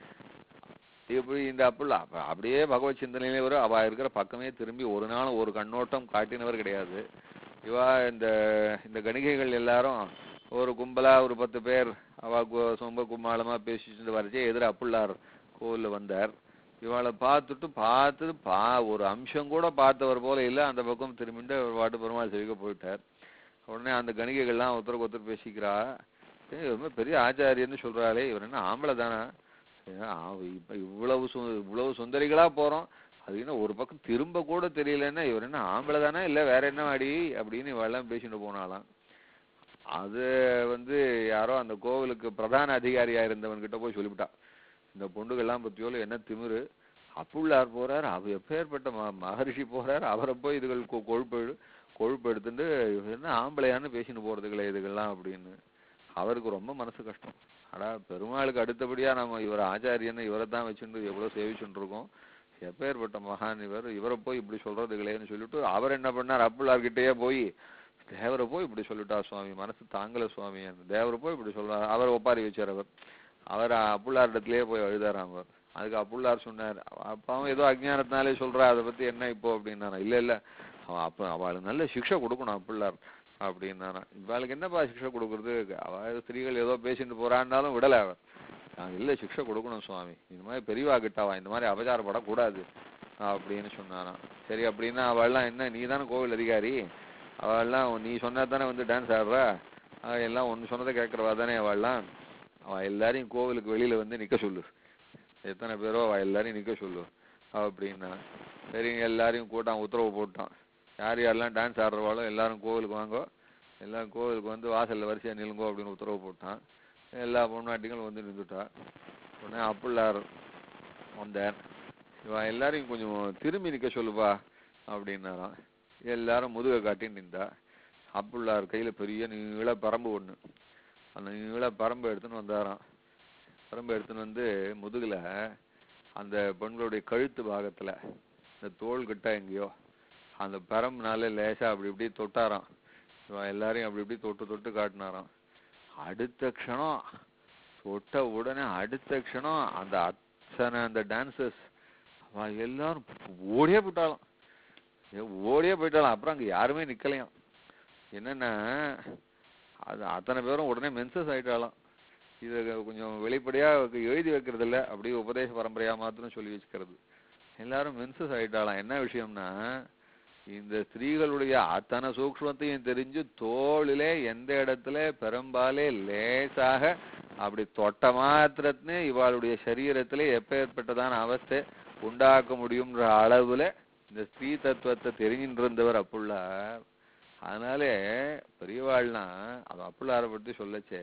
இப்படி இந்த அப்புள்ள அப்படியே பகவத் சிந்தனையிலே வரும். அவ இருக்கிற பக்கமே திரும்பி ஒரு நாளும் ஒரு கண்ணோட்டம் காட்டினவர் கிடையாது. இவா இந்த இந்த கணிகைகள் எல்லாரும் ஒரு கும்பலா ஒரு பத்து பேர் அவ சொம்ப கும்மாளமா பேசிட்டு வரைச்சே எதிர அப்புள்ளார் கோவில்ல வந்தார். இவாளை பார்த்துட்டு பார்த்துட்டு பா ஒரு அம்சம் கூட பார்த்தவர் போல இல்லை. அந்த பக்கம் திரும்பிட்டு ஒரு பாட்டு பெருமாள் செவிக்க போயிட்டார். உடனே அந்த கணிகைகள்லாம் ஒருத்தருக்கு ஒருத்தர் பேசிக்கிறா, ரொம்ப பெரிய ஆச்சாரியன்னு சொல்றாளே இவர் என்ன ஆம்பளை தானே, இப்ப இவ்வளவு சு இவ்வளவு சுந்தரிகளா போறோம் அது என்ன ஒரு பக்கம் திரும்ப கூட தெரியலன்னா இவர் என்ன ஆம்பளை தானே இல்லை வேற என்ன வாடி அப்படின்னு இவெல்லாம் பேசிட்டு போனாலாம். அது வந்து யாரோ அந்த கோவிலுக்கு பிரதான அதிகாரியா இருந்தவன் கிட்ட போய் சொல்லிவிட்டா, இந்த பொண்டுகள்லாம் பத்தியோல என்ன திமிரு, அப்புள்ளார் போறார், அவர் எப்பேற்பட்ட ம மகரிஷி போறார், அவரை போய் இதுகள் கொழுப்பு கொழுப்பு எடுத்துட்டு என்ன ஆம்பளையான்னு பேசின்னு போறதுங்களே இதுக்கெல்லாம் அப்படின்னு அவருக்கு ரொம்ப மனசு கஷ்டம். ஆனா பெருமாளுக்கு அடுத்தபடியா நம்ம இவர் ஆச்சாரியன்னு இவரை தான் வச்சுட்டு எவ்வளவு சேவிச்சுட்டு இருக்கோம், எப்பேற்பட்ட மகான் இவர், இவரை போய் இப்படி சொல்றதுங்களேன்னு சொல்லிட்டு அவர் என்ன பண்ணார், அப்புள்ளார்கிட்டயே போய் தேவரை போய் இப்படி சொல்லிட்டா சுவாமி, மனசு தாங்கல சுவாமி, தேவரை போய் இப்படி சொல்றாரு. அவர் ஒப்பாரி வச்சார். அவர் அவர் அப்புள்ளார் இடத்துலயே போய் அழுதாராம். அவர் அதுக்கு அப்புள்ளார் சொன்னார், அப்பாவும் ஏதோ அஜ்ஞானத்தினாலே சொல்றா, அதை பத்தி என்ன இப்போ அப்படின்னாரா. இல்ல இல்ல அவன் அப்ப அவளுக்கு நல்ல சிக்ஷை கொடுக்கணும் அப்புள்ளார் அப்படின்னாரா. இவாளுக்கு என்னப்பா சிக்ஷை கொடுக்கறது, அவ ஸ்திரீகள் ஏதோ பேசிட்டு போறான்னாலும் விடல அவன். நான் இல்ல சிக்ஷை கொடுக்கணும் சுவாமி, இந்த மாதிரி பெரியவா கிட்டாவா இந்த மாதிரி அபச்சாரப்படக்கூடாது அப்படின்னு சொன்னாராம். சரி அப்படின்னா அவள்லாம் என்ன, நீ தானே கோவில் அதிகாரி, அவள்லாம் நீ சொன்னா தானே வந்து டான்ஸ் ஆடுறா, எல்லாம் ஒன்று சொன்னதை கேட்கறவா தானே அவள்லாம், அவள் எல்லாரையும் கோவிலுக்கு வெளியில வந்து நிக்க சொல்லு, எத்தனை பேரோ அவள் எல்லாரையும் நிக்க சொல்லு அப்படின்னா. சரிங்க எல்லாரையும் கூட்டான், உத்தரவு போட்டான், யார் யாரெல்லாம் டான்ஸ் ஆடுறவாளோ எல்லாரும் கோவிலுக்கு வாங்கோ, எல்லாரும் கோவிலுக்கு வந்து வாசல்ல வரிசையா நிலுங்கோ அப்படின்னு உத்தரவு போட்டான். எல்லா பொண்ணாட்டிகளும் வந்து நின்றுட்டா. உடனே அப்புள்ளார் வந்தார், இவன் எல்லாரையும் கொஞ்சம் திரும்பி நிக்க சொல்லுப்பா அப்படின்னாராம். எல்லாரும் முதுக காட்டி நின்றா. அப்புள்ளார் கையில பெரிய நீள பரம்பு ஒண்ணு, அந்த நீள பரம்பு எடுத்துன்னு வந்தாராம். பரம்பு எடுத்துன்னு வந்து முதுகுல அந்த பெண்களுடைய கழுத்து பாகத்துல இந்த தோள் கிட்ட எங்கேயோ அந்த பரம்புனால லேசா அப்படி இப்படி தொட்டாராம். எல்லாரையும் அப்படி இப்படி தொட்டு தொட்டு காட்டினாராம். அடுத்த க்ஷணம் தொட்ட உடனே அடுத்த க்ஷணம் அந்த அத்தனை அந்த டான்சர்ஸ் எல்லாரும் ஓடியே போயிட்டாலும் ஓடியே போயிட்டாலும் அப்புறம் அங்க யாருமே நிக்கலையாம். என்னன்னா அது அத்தனை பேரும் உடனே மென்சஸ் ஆயிட்டாலும். இது கொஞ்சம் வெளிப்படையா எழுதி வைக்கிறது இல்லை, அப்படியே உபதேச பரம்பரையா மாத்திரம் சொல்லி வச்சுக்கிறது. எல்லாரும் மென்சஸ் ஆயிட்டாலாம். என்ன விஷயம்னா இந்த ஸ்திரீகளுடைய அத்தனை சூக்ஷ்மத்தையும் தெரிஞ்சு தோளிலே எந்த இடத்துல பெரும்பாலே லேசாக அப்படி தொட்ட மாத்திரத்தினே இவாளுடைய சரீரத்திலே எப்பேற்பட்டதான அவஸ்தை உண்டாக்க முடியும்ன்ற அளவுல இந்த ஸ்ரீ தத்துவத்தை தெரிஞ்சிட்டு இருந்தவர் அப்புள்ளார். அதனாலே பெரியவாள்னா அது அப்புள்ளாரை பற்றி சொல்லச்சே,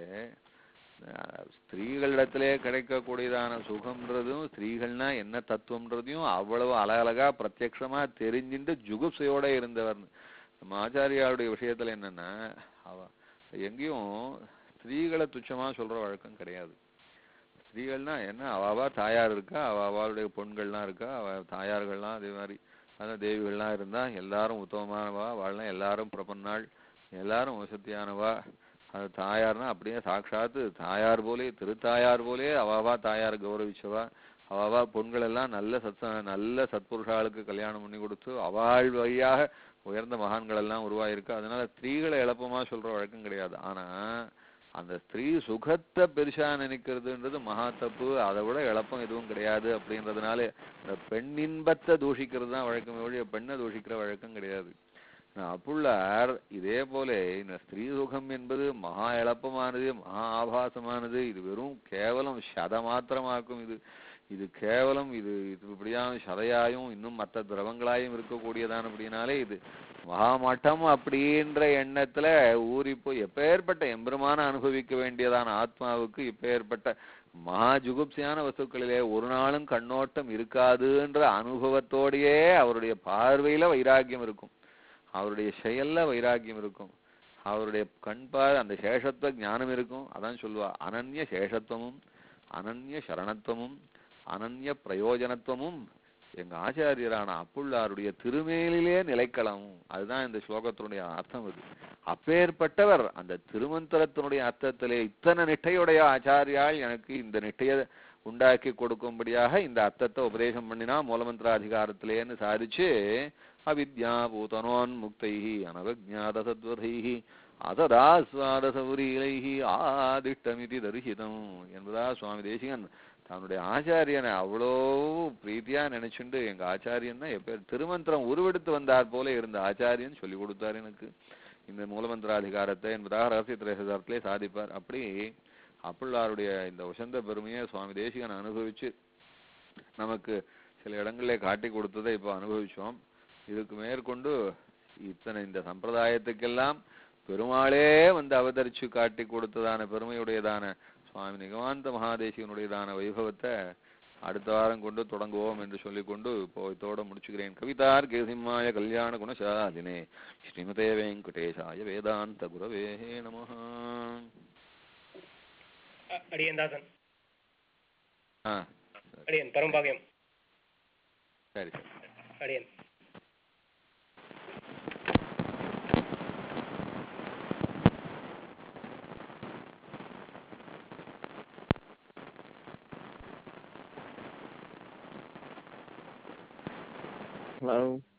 ஸ்திரீகளிடத்திலே கிடைக்கக்கூடியதான சுகம்ன்றதும் ஸ்திரீகள்னா என்ன தத்துவம்ன்றதையும் அவ்வளவு அழகழகா பிரத்யட்சமா தெரிஞ்சுட்டு ஜுகுப்சையோட இருந்தவர். நம்ம ஆச்சாரியாருடைய விஷயத்துல என்னன்னா அவ எங்கேயும் ஸ்திரீகளை துச்சமா சொல்ற வழக்கம் கிடையாது. ஸ்திரீகள்னா என்ன, அவாவா தாயார் இருக்கா, அவ அவளுடைய பொண்கள்லாம் இருக்கா, அவ தாயார்கள்லாம் அதே மாதிரி அதான் தேவிகள்லாம் இருந்தா எல்லாரும் உத்தமமானவா வாழலாம், எல்லாரும் பிரபன்னாள், எல்லாரும் வசதியானவா. அது தாயார்னா அப்படியே சாட்சாத்து தாயார் போலே திருத்தாயார் போலே அவாவா தாயார் கௌரவிச்சவா. அவாவா பொண்கள் எல்லாம் நல்ல சத் நல்ல சத்புருஷாளுக்கு கல்யாணம் பண்ணி கொடுத்து அவாள் வழியாக உயர்ந்த மகான்கள் எல்லாம் உருவாயிருக்கு. அதனால ஸ்திரீகளை எளப்பமா சொல்ற வழக்கம் கிடையாது. ஆனா அந்த ஸ்திரீ சுகத்தை பெருசா நினைக்கிறதுன்றது மகா தப்பு, அதை விட இழப்பம் எதுவும் கிடையாது. அப்படின்றதுனால இந்த பெண்ணின்பத்தை தூஷிக்கிறது தான் வழக்கமே ஒழிய பெண்ணை தூஷிக்கிற வழக்கம் கிடையாது. அப்புள்ளார் இதே போல இந்த ஸ்திரீ சுகம் என்பது மகா இழப்பமானது, மகா ஆபாசமானது, இது வெறும் கேவலம் சத மாத்திரமாக்கும். இது இது கேவலம் இது இது இப்படியான சதையாயும் இன்னும் மற்ற திரவங்களாயும் இருக்கக்கூடியதான அப்படின்னாலே இது மகாமட்டம் அப்படின்ற எண்ணத்துல ஊறி போய் எப்பேற்பட்ட எம்பெருமான அனுபவிக்க வேண்டியதான ஆத்மாவுக்கு இப்பேற்பட்ட மகா ஜுகுப்சியான வஸ்துக்களிலே ஒரு நாளும் கண்ணோட்டம் இருக்காதுன்ற அனுபவத்தோடையே அவருடைய பார்வையில வைராக்கியம் இருக்கும், அவருடைய செயல்ல வைராக்கியம் இருக்கும், அவருடைய கண்பார் அந்த சேஷத்துவ ஞானம் இருக்கும். அதான் சொல்லுவா அனன்ய சேஷத்துவமும் அனன்ய சரணத்துவமும் அனன்ய பிரயோஜனத்துவமும் எங்க ஆச்சாரியரான அப்புள்ளாருடைய திருமேலிலே நிலைக்களமும். அதுதான் இந்த ஸ்லோகத்தினுடைய அர்த்தம். இது அப்பேற்பட்டவர் அந்த திருமந்திரத்தினுடைய அர்த்தத்திலே இத்தனை நிட்டையுடைய ஆச்சாரியால் எனக்கு இந்த நிட்டைய உண்டாக்கி கொடுக்கும்படியாக இந்த அர்த்தத்தை உபதேசம் பண்ணினா மூலமந்திர அதிகாரத்திலேன்னு சாதிச்சு அவித்யா பூதனோன் முக்தைஹி அனவஜ்ஞாத சத்வதைஹி அததாஸ்வாத சௌரீலைஹி ஆதிஷ்டமிதி தரிசிதம் என்பதா சுவாமி தேசிகன் தன்னுடைய ஆச்சாரியனை அவ்வளோ பிரீத்தியா நினைச்சுண்டு எங்க ஆச்சாரியன்னா எப்ப திருமந்திரம் உருவெடுத்து வந்தார் போல இருந்த ஆச்சாரியன் சொல்லி கொடுத்தார் எனக்கு இந்த மூலமந்திராதிகாரத்தை என்பதாக ரகசிய திரேசதாரத்திலே சாதிப்பார். அப்படி அப்புள்ளாருடைய இந்த உசந்த பெருமையை சுவாமி தேசிகன் அனுபவிச்சு நமக்கு சில இடங்களிலே காட்டி கொடுத்ததை இப்போ அனுபவிச்சோம். இதுக்கு மேற்கொண்டு இத்தனை இந்த சம்பிரதாயத்துக்கெல்லாம் பெருமாளே வந்து அவதரிச்சு காட்டி கொடுத்ததான பெருமையுடையதான சுவாமி நிகமாந்த மகாதேசிகனுடையதான வைபவத்தை அடுத்த வாரம் கொண்டு தொடங்குவோம் என்று சொல்லிக்கொண்டு இப்போ இதோட முடிச்சுக்கிறேன். கவிதார்க்கிக சிம்மாய கல்யாண குணசாலினே ஸ்ரீமதே வெங்கடேசாய வேதாந்த குரவே நமஹ. அடியேன் தாசன். ஆ அடியேன் பரம்பாகியம். சரி சரி அடியேன். Hello.